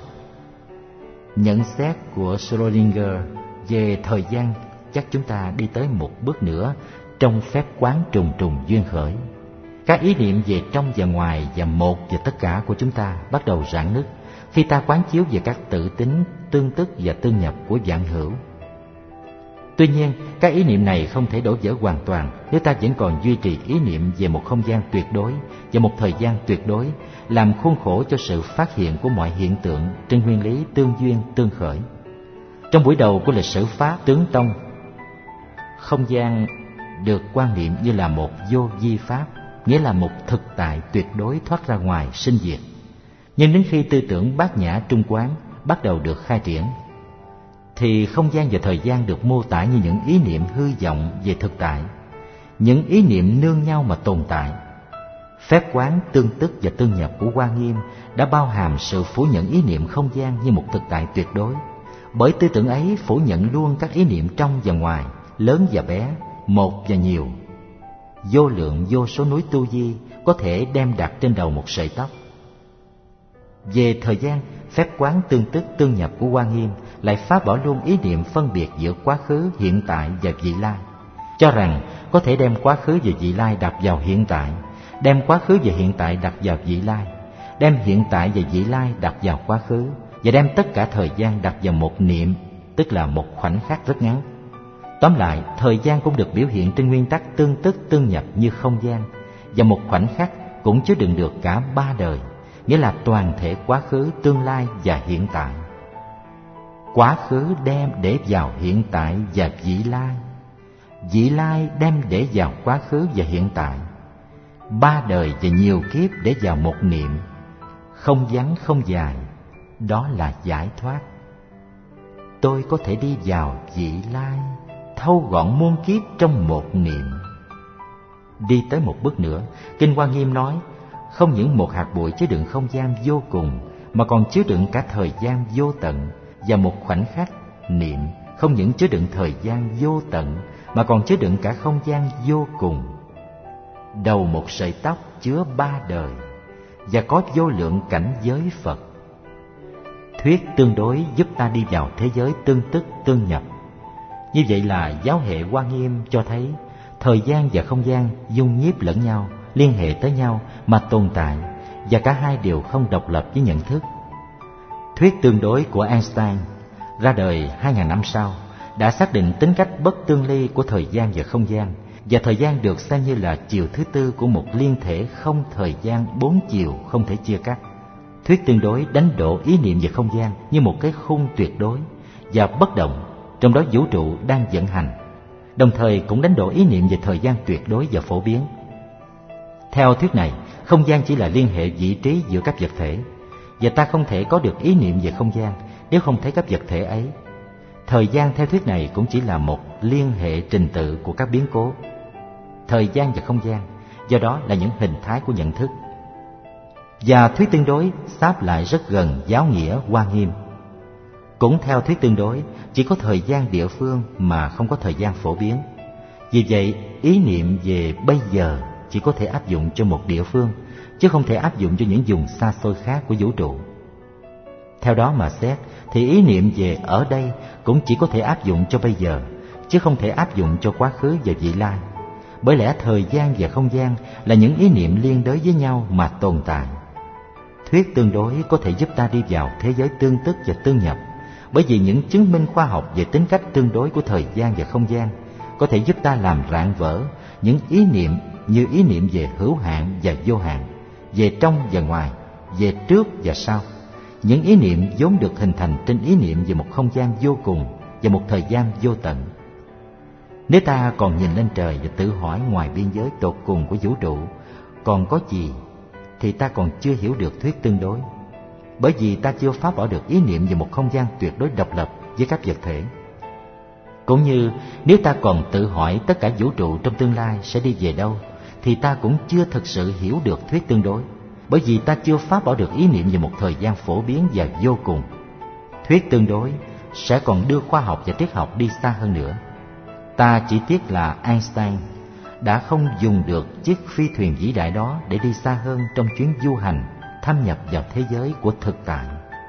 Speaker 1: Nhận xét của Schrödinger về thời gian chắc chúng ta đi tới một bước nữa trong phép quán trùng trùng duyên khởi. Các ý niệm về trong và ngoài và một và tất cả của chúng ta bắt đầu rạn nứt khi ta quán chiếu về các tự tính, tương tức và tương nhập của vạn hữu. Tuy nhiên, các ý niệm này không thể đổ vỡ hoàn toàn nếu ta vẫn còn duy trì ý niệm về một không gian tuyệt đối và một thời gian tuyệt đối, làm khuôn khổ cho sự phát hiện của mọi hiện tượng trên nguyên lý tương duyên tương khởi. Trong buổi đầu của lịch sử Pháp tướng Tông, không gian được quan niệm như là một vô vi pháp, nghĩa là một thực tại tuyệt đối thoát ra ngoài sinh diệt. Nhưng đến khi tư tưởng Bát Nhã Trung Quán bắt đầu được khai triển, thì không gian và thời gian được mô tả như những ý niệm hư vọng về thực tại, những ý niệm nương nhau mà tồn tại. Phép quán tương tức và tương nhập của Hoa Nghiêm đã bao hàm sự phủ nhận ý niệm không gian như một thực tại tuyệt đối, bởi tư tưởng ấy phủ nhận luôn các ý niệm trong và ngoài, lớn và bé, một và nhiều. Vô lượng vô số núi tu di có thể đem đặt trên đầu một sợi tóc. Về thời gian, phép quán tương tức tương nhập của Hoa Nghiêm lại phá bỏ luôn ý niệm phân biệt giữa quá khứ, hiện tại và vị lai, cho rằng có thể đem quá khứ và vị lai đặt vào hiện tại, đem quá khứ và hiện tại đặt vào vị lai, đem hiện tại và vị lai đặt vào quá khứ, và đem tất cả thời gian đặt vào một niệm, tức là một khoảnh khắc rất ngắn. Tóm lại, thời gian cũng được biểu hiện trên nguyên tắc tương tức tương nhập như không gian, và một khoảnh khắc cũng chứa đựng được cả ba đời, nghĩa là toàn thể quá khứ, tương lai và hiện tại. Quá khứ đem để vào hiện tại và vị lai, vị lai đem để vào quá khứ và hiện tại, ba đời và nhiều kiếp để vào một niệm, không ngắn không dài, đó là giải thoát. Tôi có thể đi vào vị lai, thâu gọn muôn kiếp trong một niệm. Đi tới một bước nữa, Kinh Hoa Nghiêm nói, không những một hạt bụi chứa đựng không gian vô cùng, mà còn chứa đựng cả thời gian vô tận và một khoảnh khắc niệm không những chứa đựng thời gian vô tận mà còn chứa đựng cả không gian vô cùng. Đầu một sợi tóc chứa ba đời và có vô lượng cảnh giới Phật. Thuyết tương đối giúp ta đi vào thế giới tương tức tương nhập. Như vậy là giáo hệ Hoa Nghiêm cho thấy thời gian và không gian dung nhiếp lẫn nhau, liên hệ tới nhau mà tồn tại, và cả hai đều không độc lập với nhận thức. Thuyết tương đối của Einstein ra đời hai nghìn năm sau đã xác định tính cách bất tương ly của thời gian và không gian, và thời gian được xem như là chiều thứ tư của một liên thể không thời gian bốn chiều không thể chia cắt. Thuyết tương đối đánh đổ ý niệm về không gian như một cái khung tuyệt đối và bất động, trong đó vũ trụ đang vận hành, đồng thời cũng đánh đổ ý niệm về thời gian tuyệt đối và phổ biến. Theo thuyết này, không gian chỉ là liên hệ vị trí giữa các vật thể, và ta không thể có được ý niệm về không gian nếu không thấy các vật thể ấy. Thời gian theo thuyết này cũng chỉ là một liên hệ trình tự của các biến cố. Thời gian và không gian do đó là những hình thái của nhận thức. Và thuyết tương đối sáp lại rất gần giáo nghĩa Hoa Nghiêm. Cũng theo thuyết tương đối, chỉ có thời gian địa phương mà không có thời gian phổ biến. Vì vậy, ý niệm về bây giờ chỉ có thể áp dụng cho một địa phương, chứ không thể áp dụng cho những vùng xa xôi khác của vũ trụ. Theo đó mà xét, thì ý niệm về ở đây cũng chỉ có thể áp dụng cho bây giờ, chứ không thể áp dụng cho quá khứ và vị lai. Bởi lẽ thời gian và không gian là những ý niệm liên đới với nhau mà tồn tại. Thuyết tương đối có thể giúp ta đi vào thế giới tương tức và tương nhập, bởi vì những chứng minh khoa học về tính cách tương đối của thời gian và không gian có thể giúp ta làm rạn vỡ những ý niệm như ý niệm về hữu hạn và vô hạn, về trong và ngoài, về trước và sau. Những ý niệm vốn được hình thành trên ý niệm về một không gian vô cùng và một thời gian vô tận. Nếu ta còn nhìn lên trời và tự hỏi ngoài biên giới tột cùng của vũ trụ còn có gì, thì ta còn chưa hiểu được thuyết tương đối, bởi vì ta chưa phá bỏ được ý niệm về một không gian tuyệt đối độc lập với các vật thể. Cũng như nếu ta còn tự hỏi tất cả vũ trụ trong tương lai sẽ đi về đâu, thì ta cũng chưa thực sự hiểu được thuyết tương đối, bởi vì ta chưa phá bỏ được ý niệm về một thời gian phổ biến và vô cùng. Thuyết tương đối sẽ còn đưa khoa học và triết học đi xa hơn nữa. Ta chỉ tiếc là Einstein đã không dùng được chiếc phi thuyền vĩ đại đó để đi xa hơn trong chuyến du hành thâm nhập vào thế giới của thực tại.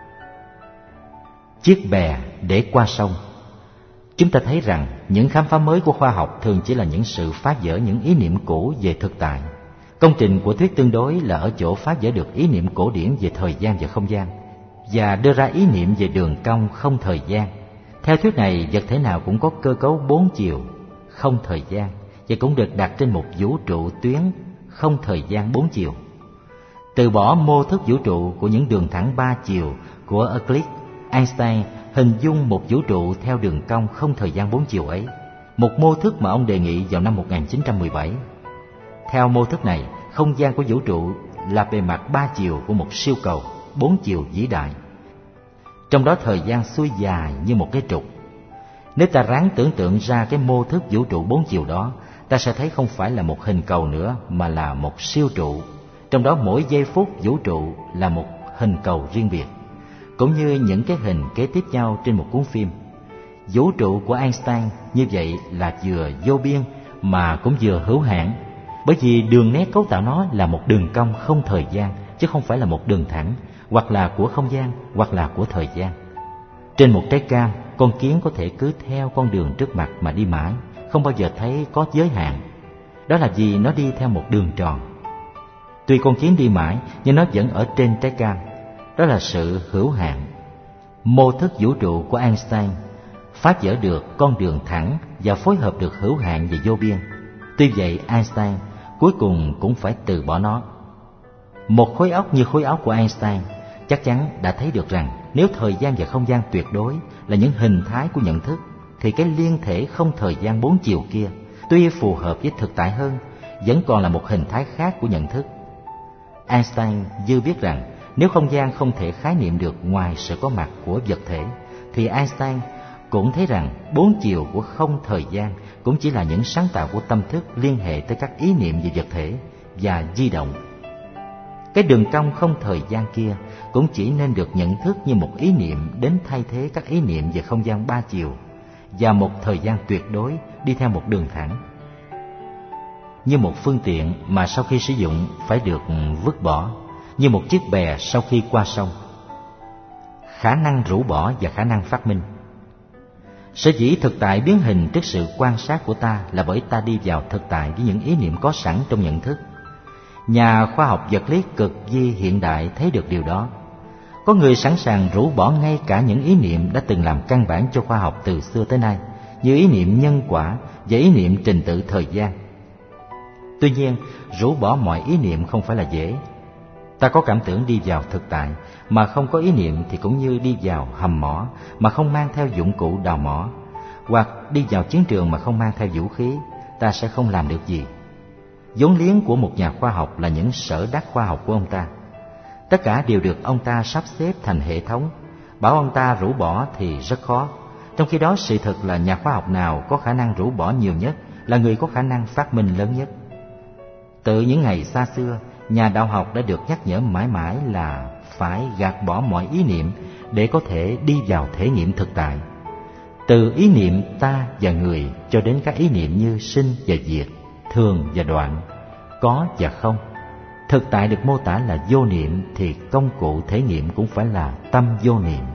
Speaker 1: Chiếc bè để qua sông. Chúng ta thấy rằng những khám phá mới của khoa học thường chỉ là những sự phá vỡ những ý niệm cũ về thực tại. Công trình của thuyết tương đối là ở chỗ phá vỡ được ý niệm cổ điển về thời gian và không gian, và đưa ra ý niệm về đường cong không thời gian. Theo thuyết này, vật thể nào cũng có cơ cấu bốn chiều, không thời gian, và cũng được đặt trên một vũ trụ tuyến không thời gian bốn chiều. Từ bỏ mô thức vũ trụ của những đường thẳng ba chiều của Euclid, Einstein hình dung một vũ trụ theo đường cong không thời gian bốn chiều ấy, một mô thức mà ông đề nghị vào năm một nghìn chín trăm mười bảy. Theo mô thức này, không gian của vũ trụ là bề mặt ba chiều của một siêu cầu bốn chiều vĩ đại. Trong đó thời gian xuôi dài như một cái trục. Nếu ta ráng tưởng tượng ra cái mô thức vũ trụ bốn chiều đó, ta sẽ thấy không phải là một hình cầu nữa mà là một siêu trụ. Trong đó mỗi giây phút vũ trụ là một hình cầu riêng biệt, cũng như những cái hình kế tiếp nhau trên một cuốn phim. Vũ trụ của Einstein như vậy là vừa vô biên mà cũng vừa hữu hạn, bởi vì đường nét cấu tạo nó là một đường cong không thời gian, chứ không phải là một đường thẳng, hoặc là của không gian, hoặc là của thời gian. Trên một trái cam, con kiến có thể cứ theo con đường trước mặt mà đi mãi, không bao giờ thấy có giới hạn. Đó là vì nó đi theo một đường tròn. Tuy con kiến đi mãi, nhưng nó vẫn ở trên trái cam. Đó là sự hữu hạn. Mô thức vũ trụ của Einstein phá vỡ được con đường thẳng và phối hợp được hữu hạn và vô biên. Tuy vậy, Einstein cuối cùng cũng phải từ bỏ nó. Một khối óc như khối óc của Einstein chắc chắn đã thấy được rằng nếu thời gian và không gian tuyệt đối là những hình thái của nhận thức, thì cái liên thể không thời gian bốn chiều kia, tuy phù hợp với thực tại hơn, vẫn còn là một hình thái khác của nhận thức. Einstein dư biết rằng nếu không gian không thể khái niệm được ngoài sự có mặt của vật thể, thì Einstein cũng thấy rằng bốn chiều của không thời gian cũng chỉ là những sáng tạo của tâm thức liên hệ tới các ý niệm về vật thể và di động. Cái đường cong không thời gian kia cũng chỉ nên được nhận thức như một ý niệm đến thay thế các ý niệm về không gian ba chiều, và một thời gian tuyệt đối đi theo một đường thẳng, như một phương tiện mà sau khi sử dụng phải được vứt bỏ, như một chiếc bè sau khi qua sông. Khả năng rũ bỏ và khả năng phát minh. Sở dĩ thực tại biến hình trước sự quan sát của ta là bởi ta đi vào thực tại với những ý niệm có sẵn trong nhận thức. Nhà khoa học vật lý cực di hiện đại thấy được điều đó. Có người sẵn sàng rũ bỏ ngay cả những ý niệm đã từng làm căn bản cho khoa học từ xưa tới nay, như ý niệm nhân quả và ý niệm trình tự thời gian. Tuy nhiên, rũ bỏ mọi ý niệm không phải là dễ. Ta có cảm tưởng đi vào thực tại mà không có ý niệm thì cũng như đi vào hầm mỏ mà không mang theo dụng cụ đào mỏ, hoặc đi vào chiến trường mà không mang theo vũ khí. Ta sẽ không làm được gì. Vốn liếng của một nhà khoa học là những sở đắc khoa học của ông ta. Tất cả đều được ông ta sắp xếp thành hệ thống. Bảo ông ta rũ bỏ thì rất khó. Trong khi đó, sự thật là nhà khoa học nào có khả năng rũ bỏ nhiều nhất là người có khả năng phát minh lớn nhất. Từ những ngày xa xưa, nhà đạo học đã được nhắc nhở mãi mãi là phải gạt bỏ mọi ý niệm để có thể đi vào thể nghiệm thực tại. Từ ý niệm ta và người cho đến các ý niệm như sinh và diệt, thường và đoạn, có và không. Thực tại được mô tả là vô niệm thì công cụ thể nghiệm cũng phải là tâm vô niệm.